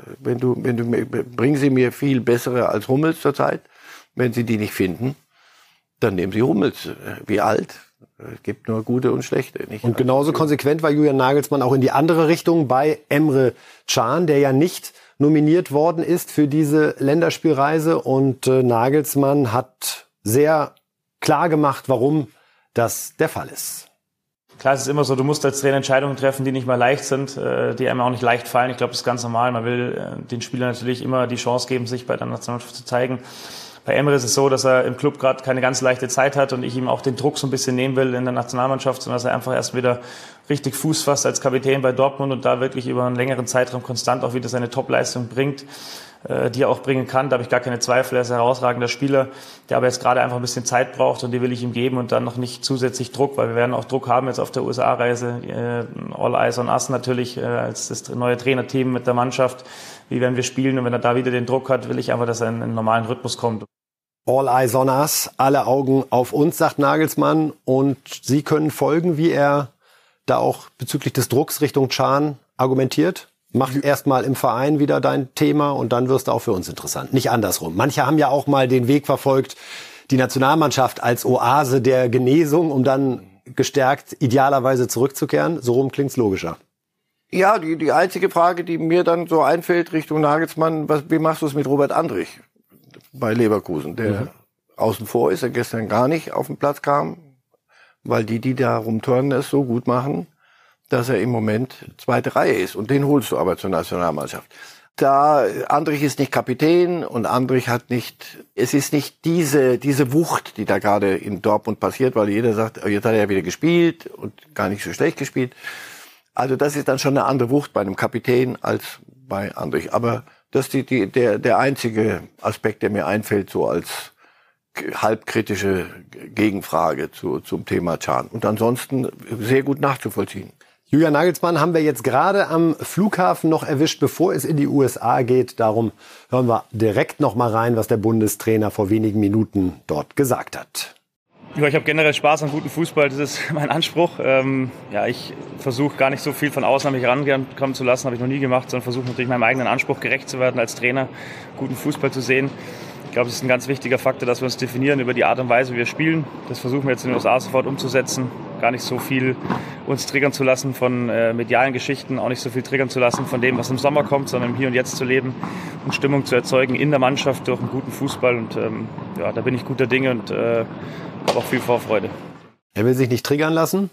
Speaker 1: bringen sie mir viel bessere als Hummels zurzeit. Wenn sie die nicht finden, dann nehmen sie Hummels. Wie alt? Es gibt nur gute und schlechte. Nicht
Speaker 2: und genauso konsequent war Julian Nagelsmann auch in die andere Richtung bei Emre Can, der ja nicht nominiert worden ist für diese Länderspielreise. Und Nagelsmann hat sehr klar gemacht, warum das der Fall ist.
Speaker 6: Klar, es ist immer so, du musst als Trainer Entscheidungen treffen, die nicht mal leicht sind, die einem auch nicht leicht fallen. Ich glaube, das ist ganz normal. Man will den Spielern natürlich immer die Chance geben, sich bei der Nationalmannschaft zu zeigen. Bei Emre ist es so, dass er im Club gerade keine ganz leichte Zeit hat und ich ihm auch den Druck so ein bisschen nehmen will in der Nationalmannschaft, sondern dass er einfach erst wieder richtig Fuß fasst als Kapitän bei Dortmund und da wirklich über einen längeren Zeitraum konstant auch wieder seine Topleistung bringt, die er auch bringen kann. Da habe ich gar keine Zweifel. Er ist ein herausragender Spieler, der aber jetzt gerade einfach ein bisschen Zeit braucht und die will ich ihm geben und dann noch nicht zusätzlich Druck, weil wir werden auch Druck haben jetzt auf der USA-Reise. All Eyes on Us natürlich als das neue Trainerteam mit der Mannschaft. Wie werden wir spielen? Und wenn er da wieder den Druck hat, will ich einfach, dass er in einen normalen Rhythmus kommt.
Speaker 2: All eyes on us, alle Augen auf uns, sagt Nagelsmann. Und Sie können folgen, wie er da auch bezüglich des Drucks Richtung Can argumentiert. Mach erstmal im Verein wieder dein Thema und dann wirst du auch für uns interessant. Nicht andersrum. Manche haben ja auch mal den Weg verfolgt, die Nationalmannschaft als Oase der Genesung, um dann gestärkt idealerweise zurückzukehren. So rum klingt's logischer.
Speaker 1: Ja, die einzige Frage, die mir dann so einfällt Richtung Nagelsmann, wie machst du es mit Robert Andrich bei Leverkusen, der außen vor ist, der gestern gar nicht auf den Platz kam, weil die da rumturnen, es so gut machen, dass er im Moment zweite Reihe ist. Und den holst du aber zur Nationalmannschaft. Da Andrich ist nicht Kapitän und Andrich hat nicht, es ist nicht diese Wucht, die da gerade in Dortmund passiert, weil jeder sagt, jetzt hat er ja wieder gespielt und gar nicht so schlecht gespielt. Also das ist dann schon eine andere Wucht bei einem Kapitän als bei Andrich. Aber das ist der einzige Aspekt, der mir einfällt, so als halbkritische Gegenfrage zum Thema Can. Und ansonsten sehr gut nachzuvollziehen.
Speaker 2: Julian Nagelsmann haben wir jetzt gerade am Flughafen noch erwischt, bevor es in die USA geht. Darum hören wir direkt noch mal rein, was der Bundestrainer vor wenigen Minuten dort gesagt hat.
Speaker 8: Ja, ich habe generell Spaß an gutem Fußball, das ist mein Anspruch. Ich versuche gar nicht so viel von außen an mich rankommen zu lassen, habe ich noch nie gemacht, sondern versuche natürlich meinem eigenen Anspruch gerecht zu werden, als Trainer guten Fußball zu sehen. Ich glaube, es ist ein ganz wichtiger Faktor, dass wir uns definieren über die Art und Weise, wie wir spielen. Das versuchen wir jetzt in den USA sofort umzusetzen. Gar nicht so viel uns triggern zu lassen von medialen Geschichten, auch nicht so viel triggern zu lassen von dem, was im Sommer kommt, sondern im Hier und Jetzt zu leben und Stimmung zu erzeugen in der Mannschaft durch einen guten Fußball. Und da bin ich guter Dinge und habe auch viel Vorfreude.
Speaker 2: Er will sich nicht triggern lassen?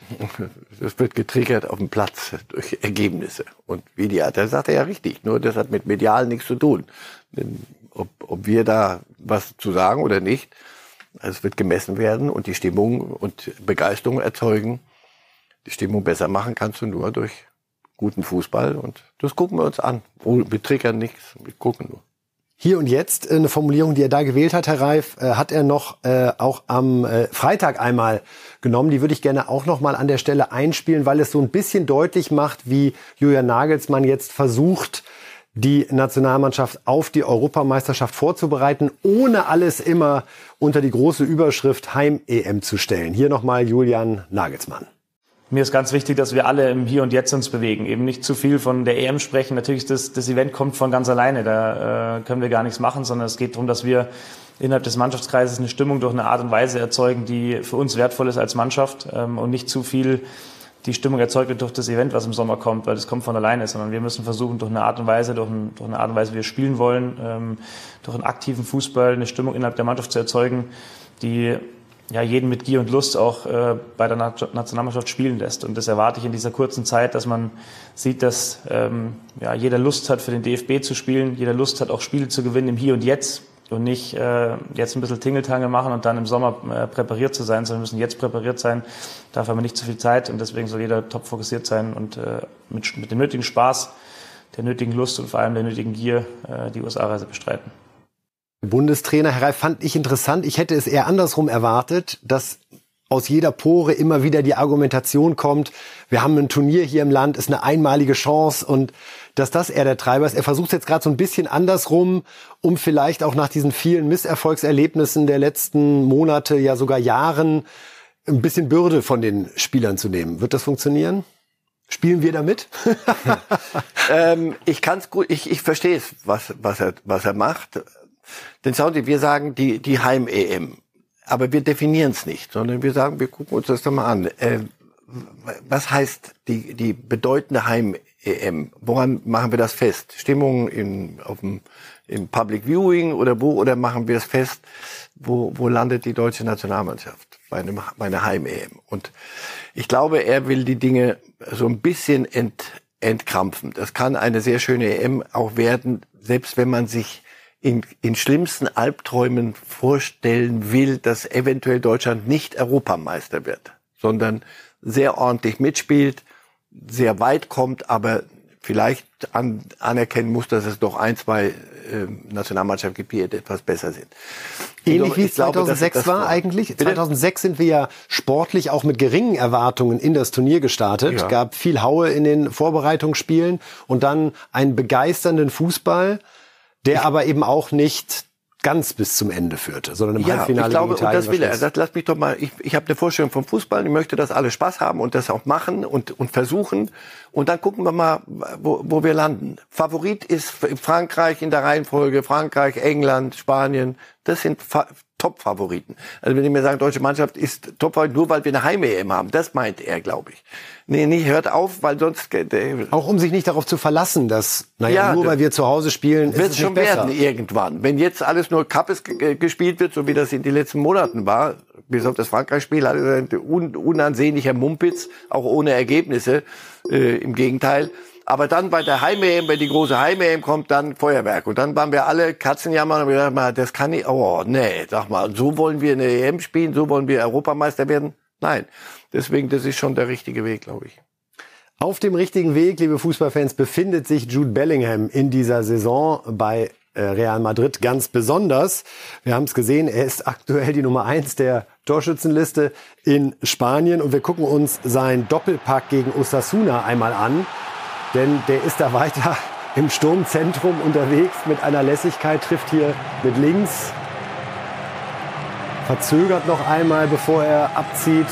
Speaker 1: Das wird getriggert auf dem Platz durch Ergebnisse. Und das sagt er ja richtig, nur das hat mit medial nichts zu tun. Denn ob wir da was zu sagen oder nicht, es wird gemessen werden und die Stimmung und Begeisterung erzeugen. Die Stimmung besser machen kannst du nur durch guten Fußball und das gucken wir uns an. Wir triggern nichts, wir gucken nur.
Speaker 2: Hier und jetzt, eine Formulierung, die er da gewählt hat, Herr Reif, hat er noch auch am Freitag einmal genommen. Die würde ich gerne auch noch mal an der Stelle einspielen, weil es so ein bisschen deutlich macht, wie Julian Nagelsmann jetzt versucht, die Nationalmannschaft auf die Europameisterschaft vorzubereiten, ohne alles immer unter die große Überschrift Heim-EM zu stellen. Hier nochmal Julian Nagelsmann.
Speaker 6: Mir ist ganz wichtig, dass wir alle im Hier und Jetzt uns bewegen, eben nicht zu viel von der EM sprechen. Natürlich, das Event kommt von ganz alleine, da können wir gar nichts machen, sondern es geht darum, dass wir innerhalb des Mannschaftskreises eine Stimmung durch eine Art und Weise erzeugen, die für uns wertvoll ist als Mannschaft und nicht zu viel die Stimmung erzeugt wird durch das Event, was im Sommer kommt, weil das kommt von alleine, sondern wir müssen versuchen, durch eine Art und Weise, wie wir spielen wollen, durch einen aktiven Fußball eine Stimmung innerhalb der Mannschaft zu erzeugen, die jeden mit Gier und Lust auch bei der Nationalmannschaft spielen lässt. Und das erwarte ich in dieser kurzen Zeit, dass man sieht, dass jeder Lust hat, für den DFB zu spielen, jeder Lust hat, auch Spiele zu gewinnen im Hier und Jetzt und nicht jetzt ein bisschen Tingeltangel machen und dann im Sommer präpariert zu sein, sondern wir müssen jetzt präpariert sein. Dafür haben wir nicht zu viel Zeit und deswegen soll jeder top fokussiert sein und mit dem nötigen Spaß
Speaker 8: der nötigen Lust und vor allem der nötigen Gier die USA-Reise bestreiten.
Speaker 2: Bundestrainer, Herr Reif, fand ich interessant. Ich hätte es eher andersrum erwartet, dass aus jeder Pore immer wieder die Argumentation kommt, wir haben ein Turnier hier im Land, ist eine einmalige Chance und dass das eher der Treiber ist. Er versucht es jetzt gerade so ein bisschen andersrum, um vielleicht auch nach diesen vielen Misserfolgserlebnissen der letzten Monate, ja sogar Jahren, ein bisschen Bürde von den Spielern zu nehmen. Wird das funktionieren? Spielen wir damit?
Speaker 1: Ich kann's gut, ich verstehe es, was er macht. Denn schauen Sie, wir sagen die Heim-EM. Aber wir definieren es nicht, sondern wir sagen, wir gucken uns das doch mal an. Was heißt die bedeutende Heim-EM? Woran machen wir das fest? Stimmung im Public Viewing oder wo? Oder machen wir es fest, wo landet die deutsche Nationalmannschaft bei einer Heim-EM? Und ich glaube, er will die Dinge so ein bisschen entkrampfen. Das kann eine sehr schöne EM auch werden, selbst wenn man sich in schlimmsten Albträumen vorstellen will, dass eventuell Deutschland nicht Europameister wird, sondern sehr ordentlich mitspielt, sehr weit kommt, aber vielleicht anerkennen muss, dass es doch 1-2 Nationalmannschaften gibt, die etwas besser sind.
Speaker 2: Ähnlich wie es 2006 war eigentlich. Bitte? 2006 sind wir ja sportlich auch mit geringen Erwartungen in das Turnier gestartet. Ja. Gab viel Haue in den Vorbereitungsspielen und dann einen begeisternden Fußball, der aber eben auch nicht ganz bis zum Ende führte, sondern im Halbfinale
Speaker 1: ich glaube,
Speaker 2: gegen Italien.
Speaker 1: Und das will er. Lass mich doch mal, ich habe eine Vorstellung vom Fußball, ich möchte, dass alle Spaß haben und das auch machen und versuchen. Und dann gucken wir mal, wo wir landen. Favorit ist Frankreich in der Reihenfolge, Frankreich, England, Spanien, das sind Top-Favoriten. Also wenn die mir sagen, deutsche Mannschaft ist Top-Favorit, nur weil wir eine Heim-EM haben, das meint er, glaube ich. Nee, hört auf, weil sonst...
Speaker 2: Auch um sich nicht darauf zu verlassen, dass, nur weil wir zu Hause spielen, ist es nicht besser. Wird schon
Speaker 1: werden irgendwann. Wenn jetzt alles nur Kappes gespielt wird, so wie das in den letzten Monaten war, bis auf das Frankreich-Spiel, hat es ein unansehnlicher Mumpitz, auch ohne Ergebnisse, im Gegenteil. Aber dann bei der Heim-EM, wenn die große Heim-EM kommt, dann Feuerwerk. Und dann waren wir alle Katzenjammer und wir dachten mal, das kann nicht, sag mal, so wollen wir eine EM spielen, so wollen wir Europameister werden? Nein. Deswegen, das ist schon der richtige Weg, glaube ich.
Speaker 2: Auf dem richtigen Weg, liebe Fußballfans, befindet sich Jude Bellingham in dieser Saison bei Real Madrid ganz besonders. Wir haben es gesehen, er ist aktuell die Nummer 1 der Torschützenliste in Spanien und wir gucken uns seinen Doppelpack gegen Osasuna einmal an. Denn der ist da weiter im Sturmzentrum unterwegs mit einer Lässigkeit, trifft hier mit links, verzögert noch einmal, bevor er abzieht.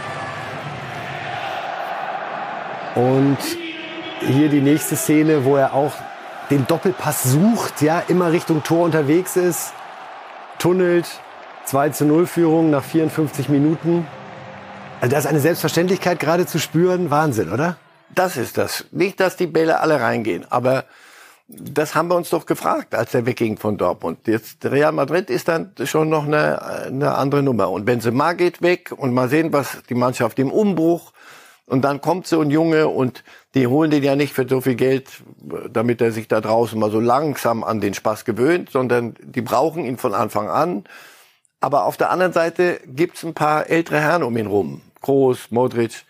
Speaker 2: Und hier die nächste Szene, wo er auch den Doppelpass sucht, ja, immer Richtung Tor unterwegs ist, tunnelt, 2:0 Führung nach 54 Minuten. Also da ist eine Selbstverständlichkeit gerade zu spüren, Wahnsinn, oder?
Speaker 1: Das ist das. Nicht, dass die Bälle alle reingehen, aber das haben wir uns doch gefragt, als er wegging von Dortmund. Jetzt Real Madrid ist dann schon noch eine andere Nummer. Und Benzema geht weg und mal sehen, was die Mannschaft im Umbruch. Und dann kommt so ein Junge und die holen den ja nicht für so viel Geld, damit er sich da draußen mal so langsam an den Spaß gewöhnt, sondern die brauchen ihn von Anfang an. Aber auf der anderen Seite gibt's ein paar ältere Herren um ihn rum. Kroos, Modric.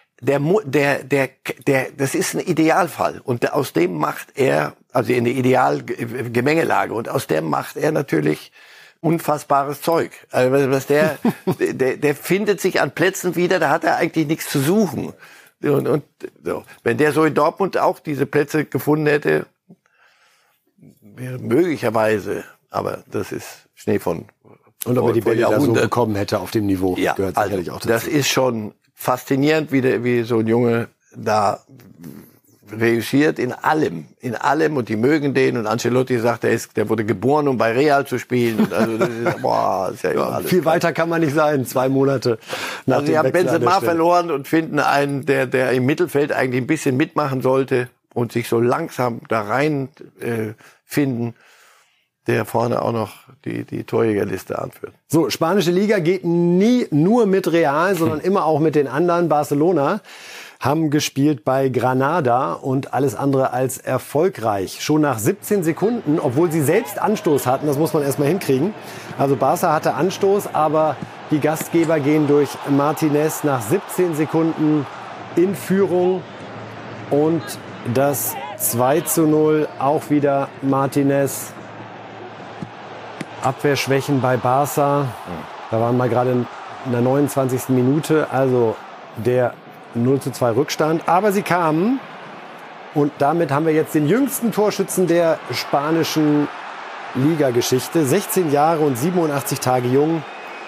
Speaker 1: Das ist ein Idealfall. Und aus dem macht er, also eine Idealgemengelage. Und aus dem macht er natürlich unfassbares Zeug. Also was der findet sich an Plätzen wieder, da hat er eigentlich nichts zu suchen. Und so. Wenn der so in Dortmund auch diese Plätze gefunden hätte, wäre möglicherweise, aber das ist Schnee von.
Speaker 2: Und ob er die Bälle da so bekommen hätte auf dem Niveau,
Speaker 1: ja,
Speaker 2: gehört sicherlich auch dazu.
Speaker 1: Das ist schon faszinierend, wie so ein Junge da reüssiert in allem. Und die mögen den. Und Ancelotti sagt, der wurde geboren, um bei Real zu spielen. Und also das ist ja alles
Speaker 2: viel weiter kann man nicht sein, 2 Monate nach dem
Speaker 1: sie haben
Speaker 2: Wechsel
Speaker 1: Benzema verloren und finden einen, der im Mittelfeld eigentlich ein bisschen mitmachen sollte und sich so langsam da rein finden, der vorne auch noch die Torjägerliste anführt.
Speaker 2: So, spanische Liga geht nie nur mit Real, sondern immer auch mit den anderen. Barcelona haben gespielt bei Granada und alles andere als erfolgreich. Schon nach 17 Sekunden, obwohl sie selbst Anstoß hatten, das muss man erstmal hinkriegen. Also Barca hatte Anstoß, aber die Gastgeber gehen durch Martinez nach 17 Sekunden in Führung. Und das 2:0, auch wieder Martinez. Abwehrschwächen bei Barca. Da waren wir gerade in der 29. Minute, also der 0:2 Rückstand. Aber sie kamen und damit haben wir jetzt den jüngsten Torschützen der spanischen Liga-Geschichte. 16 Jahre und 87 Tage jung.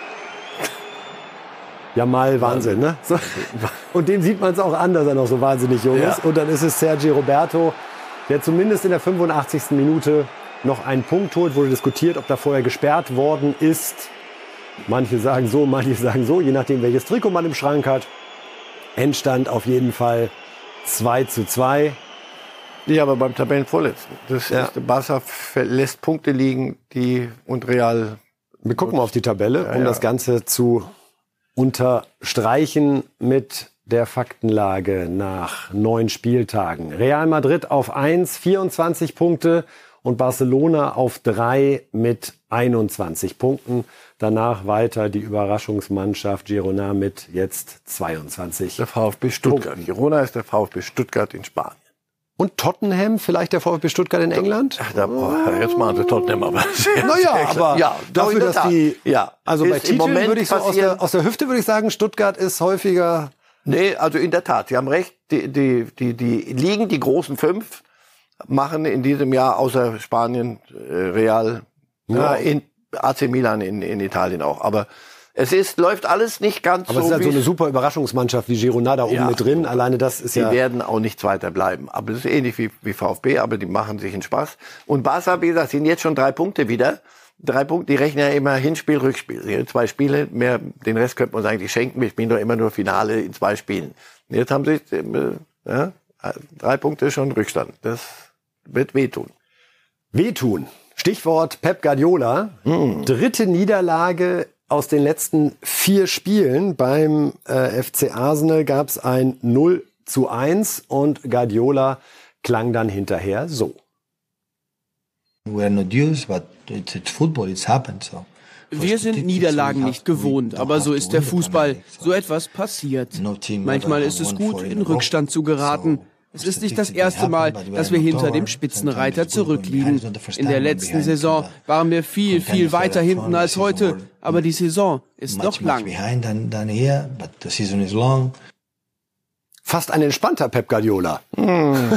Speaker 2: Ja, mal Wahnsinn, ne? So. Und den sieht man es auch an, dass er noch so wahnsinnig jung ist. Und dann ist es Sergi Roberto, der zumindest in der 85. Minute noch einen Punkt holt. Wurde diskutiert, ob da vorher gesperrt worden ist. Manche sagen so, manche sagen so, je nachdem, welches Trikot man im Schrank hat. Endstand auf jeden Fall 2:2.
Speaker 1: Ja, aber beim Tabellenvorletzten. Barca lässt Punkte liegen, und Real.
Speaker 2: Wir gucken mal auf die Tabelle, um das Ganze zu unterstreichen mit der Faktenlage nach 9 Spieltagen. Real Madrid auf 1, 24 Punkte und Barcelona auf 3 mit 21 Punkten. Danach weiter die Überraschungsmannschaft Girona mit jetzt 22.
Speaker 1: Der VfB Stuttgart.
Speaker 2: Punkten.
Speaker 1: Girona ist der VfB Stuttgart in Spanien.
Speaker 2: Und Tottenham, vielleicht der VfB Stuttgart in England?
Speaker 1: Jetzt machen sie Tottenham aber sehr,
Speaker 2: naja, aber dafür, dass die...
Speaker 1: Ja,
Speaker 2: also bei Titeln würde ich so aus der Hüfte würde ich sagen, Stuttgart ist häufiger...
Speaker 1: Nee, also in der Tat, Sie haben recht. Die Ligen, die großen 5, machen in diesem Jahr außer Spanien, Real, in AC Milan in Italien auch. Aber läuft alles nicht ganz so.
Speaker 2: Aber es ist halt so eine super Überraschungsmannschaft wie Girona da oben mit drin. Alleine das ist
Speaker 1: die werden auch nicht Zweiter bleiben. Aber es ist ähnlich wie VfB, aber die machen sich einen Spaß. Und Barca, wie gesagt, sind jetzt schon 3 Punkte wieder. 3 Punkte, die rechnen ja immer Hinspiel, Rückspiel. 2 Spiele, mehr, den Rest könnte man uns eigentlich schenken. Wir spielen doch immer nur Finale in 2 Spielen. Jetzt haben sie 3 Punkte schon Rückstand. Das wird wehtun.
Speaker 2: Wehtun. Stichwort Pep Guardiola. 3. Niederlage aus den letzten 4 Spielen. Beim FC Arsenal gab es ein 0:1 und Guardiola klang dann hinterher so.
Speaker 9: We are not used, but it's football, it's happened, so.
Speaker 10: Wir sind Niederlagen nicht gewohnt, aber so ist der Fußball. So etwas passiert. Manchmal ist es gut, in Rückstand zu geraten. Es ist nicht das erste Mal, dass wir hinter dem Spitzenreiter zurückliegen. In der letzten Saison waren wir viel, viel weiter hinten als heute. Aber die Saison ist noch lang.
Speaker 2: Fast ein entspannter Pep Guardiola. Nein,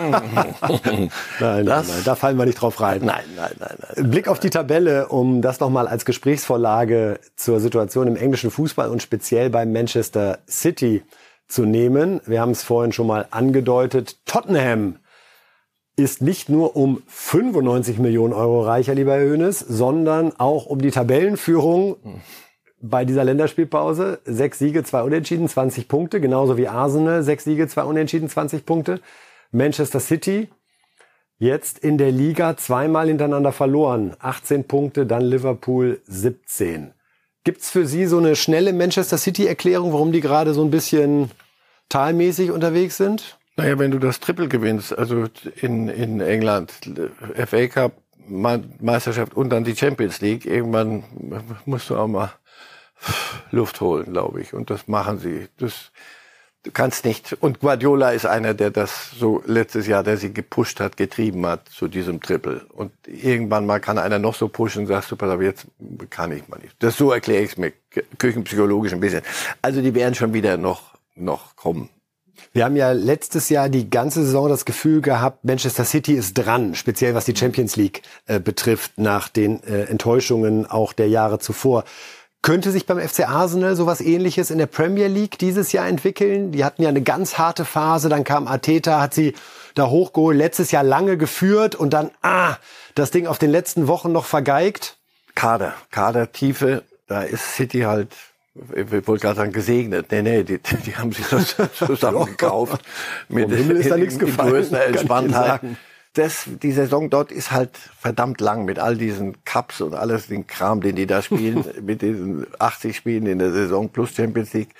Speaker 2: da fallen wir nicht drauf rein.
Speaker 1: Nein.
Speaker 2: Blick auf die Tabelle, um das nochmal als Gesprächsvorlage zur Situation im englischen Fußball und speziell beim Manchester City zu nehmen. Wir haben es vorhin schon mal angedeutet. Tottenham ist nicht nur um 95 Millionen Euro reicher, lieber Herr Hoeneß, sondern auch um die Tabellenführung bei dieser Länderspielpause. 6 Siege, 2 Unentschieden, 20 Punkte. Genauso wie Arsenal, 6 Siege, 2 Unentschieden, 20 Punkte. Manchester City jetzt in der Liga 2-mal hintereinander verloren. 18 Punkte, dann Liverpool 17. Gibt's für Sie so eine schnelle Manchester City-Erklärung, warum die gerade so ein bisschen talmäßig unterwegs sind?
Speaker 1: Naja, wenn du das Triple gewinnst, also in England, FA Cup, Meisterschaft und dann die Champions League, irgendwann musst du auch mal Luft holen, glaube ich. Und das machen sie. Du kannst nicht. Und Guardiola ist einer, der das so letztes Jahr, der sie gepusht hat, getrieben hat zu diesem Triple. Und irgendwann mal kann einer noch so pushen, sagst du, pass auf, jetzt kann ich mal nicht. Das so erkläre ich es mir küchenpsychologisch ein bisschen. Also die werden schon wieder noch kommen.
Speaker 2: Wir haben ja letztes Jahr die ganze Saison das Gefühl gehabt, Manchester City ist dran, speziell was die Champions League betrifft, nach den Enttäuschungen auch der Jahre zuvor. Könnte sich beim FC Arsenal sowas Ähnliches in der Premier League dieses Jahr entwickeln? Die hatten ja eine ganz harte Phase, dann kam Arteta, hat sie da hochgeholt, letztes Jahr lange geführt und dann, das Ding auf den letzten Wochen noch vergeigt.
Speaker 1: Kadertiefe, da ist City halt, ich wollte gerade sagen, gesegnet. Nee, die haben sich das zusammen gekauft.
Speaker 2: Mit Himmel ist da nichts gefallen.
Speaker 1: Größter Entspanntheit. Die Saison dort ist halt verdammt lang mit all diesen Cups und alles, den Kram, den die da spielen, mit diesen 80 Spielen in der Saison plus Champions League.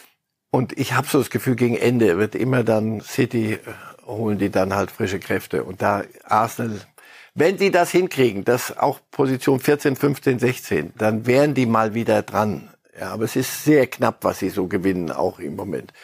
Speaker 1: Und ich habe so das Gefühl, gegen Ende wird immer dann City, holen die dann halt frische Kräfte. Und da Arsenal, wenn die das hinkriegen, das auch Position 14, 15, 16, dann wären die mal wieder dran. Ja, aber es ist sehr knapp, was sie so gewinnen, auch im Moment.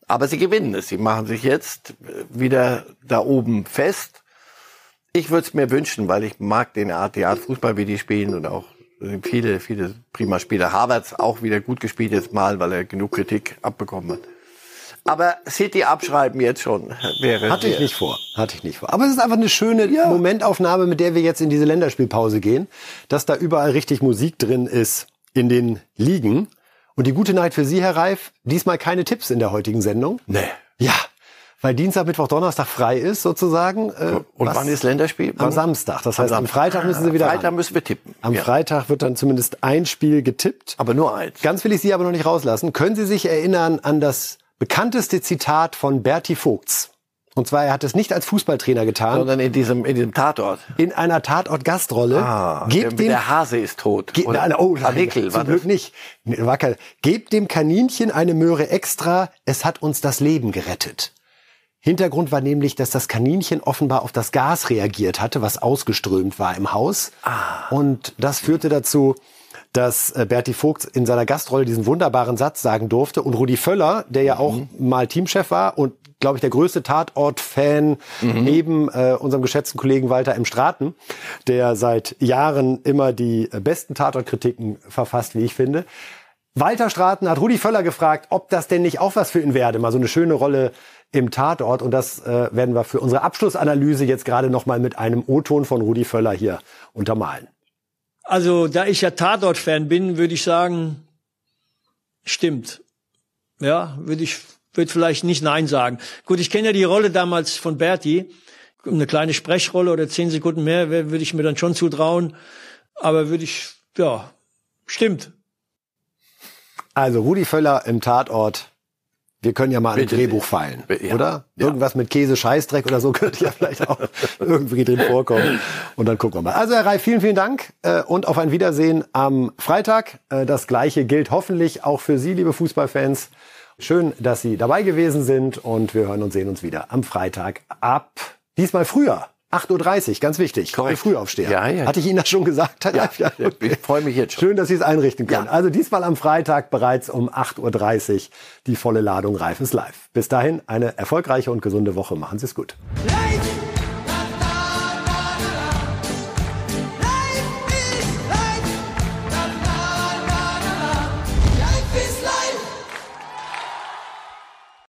Speaker 1: Aber sie gewinnen es. Sie machen sich jetzt wieder da oben fest. Ich würde es mir wünschen, weil ich mag die Art Fußball, wie die spielen und auch viele prima Spieler. Havertz auch wieder gut gespielt jetzt mal, weil er genug Kritik abbekommen hat. Aber City abschreiben jetzt schon wäre...
Speaker 2: Hatte ich nicht vor. Aber es ist einfach eine schöne Momentaufnahme, mit der wir jetzt in diese Länderspielpause gehen, dass da überall richtig Musik drin ist in den Ligen. Und die gute Nachricht für Sie, Herr Reif, diesmal keine Tipps in der heutigen Sendung.
Speaker 1: Nee.
Speaker 2: Ja, weil Dienstag, Mittwoch, Donnerstag frei ist sozusagen.
Speaker 1: Und wann ist Länderspiel?
Speaker 2: Am Samstag. Das heißt, am Freitag müssen Sie wieder
Speaker 1: Freitag müssen wir tippen.
Speaker 2: Am Freitag wird dann zumindest ein Spiel getippt.
Speaker 1: Aber nur eins.
Speaker 2: Ganz will ich Sie aber noch nicht rauslassen. Können Sie sich erinnern an das bekannteste Zitat von Berti Vogts? Und zwar, er hat es nicht als Fußballtrainer getan,
Speaker 1: sondern in diesem Tatort.
Speaker 2: In einer Tatort-Gastrolle.
Speaker 1: Der Hase ist tot.
Speaker 2: Wickel, zum Glück nicht. Wacker. Gebt dem Kaninchen eine Möhre extra, es hat uns das Leben gerettet. Hintergrund war nämlich, dass das Kaninchen offenbar auf das Gas reagiert hatte, was ausgeströmt war im Haus. Und das führte dazu, dass Berti Vogts in seiner Gastrolle diesen wunderbaren Satz sagen durfte. Und Rudi Völler, der ja auch mal Teamchef war und, glaube ich, der größte Tatort-Fan neben unserem geschätzten Kollegen Walter M. Straten, der seit Jahren immer die besten Tatort-Kritiken verfasst, wie ich finde. Walter Straten hat Rudi Völler gefragt, ob das denn nicht auch was für ihn werde, mal so eine schöne Rolle im Tatort. Und das werden wir für unsere Abschlussanalyse jetzt gerade noch mal mit einem O-Ton von Rudi Völler hier untermalen.
Speaker 5: Also, da ich ja Tatort-Fan bin, würde ich sagen, stimmt. Ja, würde vielleicht nicht Nein sagen. Gut, ich kenne ja die Rolle damals von Berti. Eine kleine Sprechrolle oder 10 Sekunden mehr würde ich mir dann schon zutrauen. Aber stimmt.
Speaker 2: Also, Rudi Völler im Tatort. Wir können ja mal an ein Drehbuch feilen, oder? Ja. Irgendwas mit Käse, Scheißdreck oder so könnte ja vielleicht auch irgendwie drin vorkommen. Und dann gucken wir mal. Also, Herr Reif, vielen Dank und auf ein Wiedersehen am Freitag. Das Gleiche gilt hoffentlich auch für Sie, liebe Fußballfans. Schön, dass Sie dabei gewesen sind und wir hören und sehen uns wieder am Freitag ab, diesmal früher. 8:30 Uhr, ganz wichtig.
Speaker 1: Korrekt.
Speaker 2: Frühaufsteher.
Speaker 1: Ja.
Speaker 2: Hatte ich Ihnen das schon gesagt?
Speaker 1: Ja, ich freue mich jetzt schon.
Speaker 2: Schön, dass Sie es einrichten können. Ja. Also diesmal am Freitag bereits um 8:30 Uhr die volle Ladung Reif ist live. Bis dahin eine erfolgreiche und gesunde Woche. Machen Sie es gut.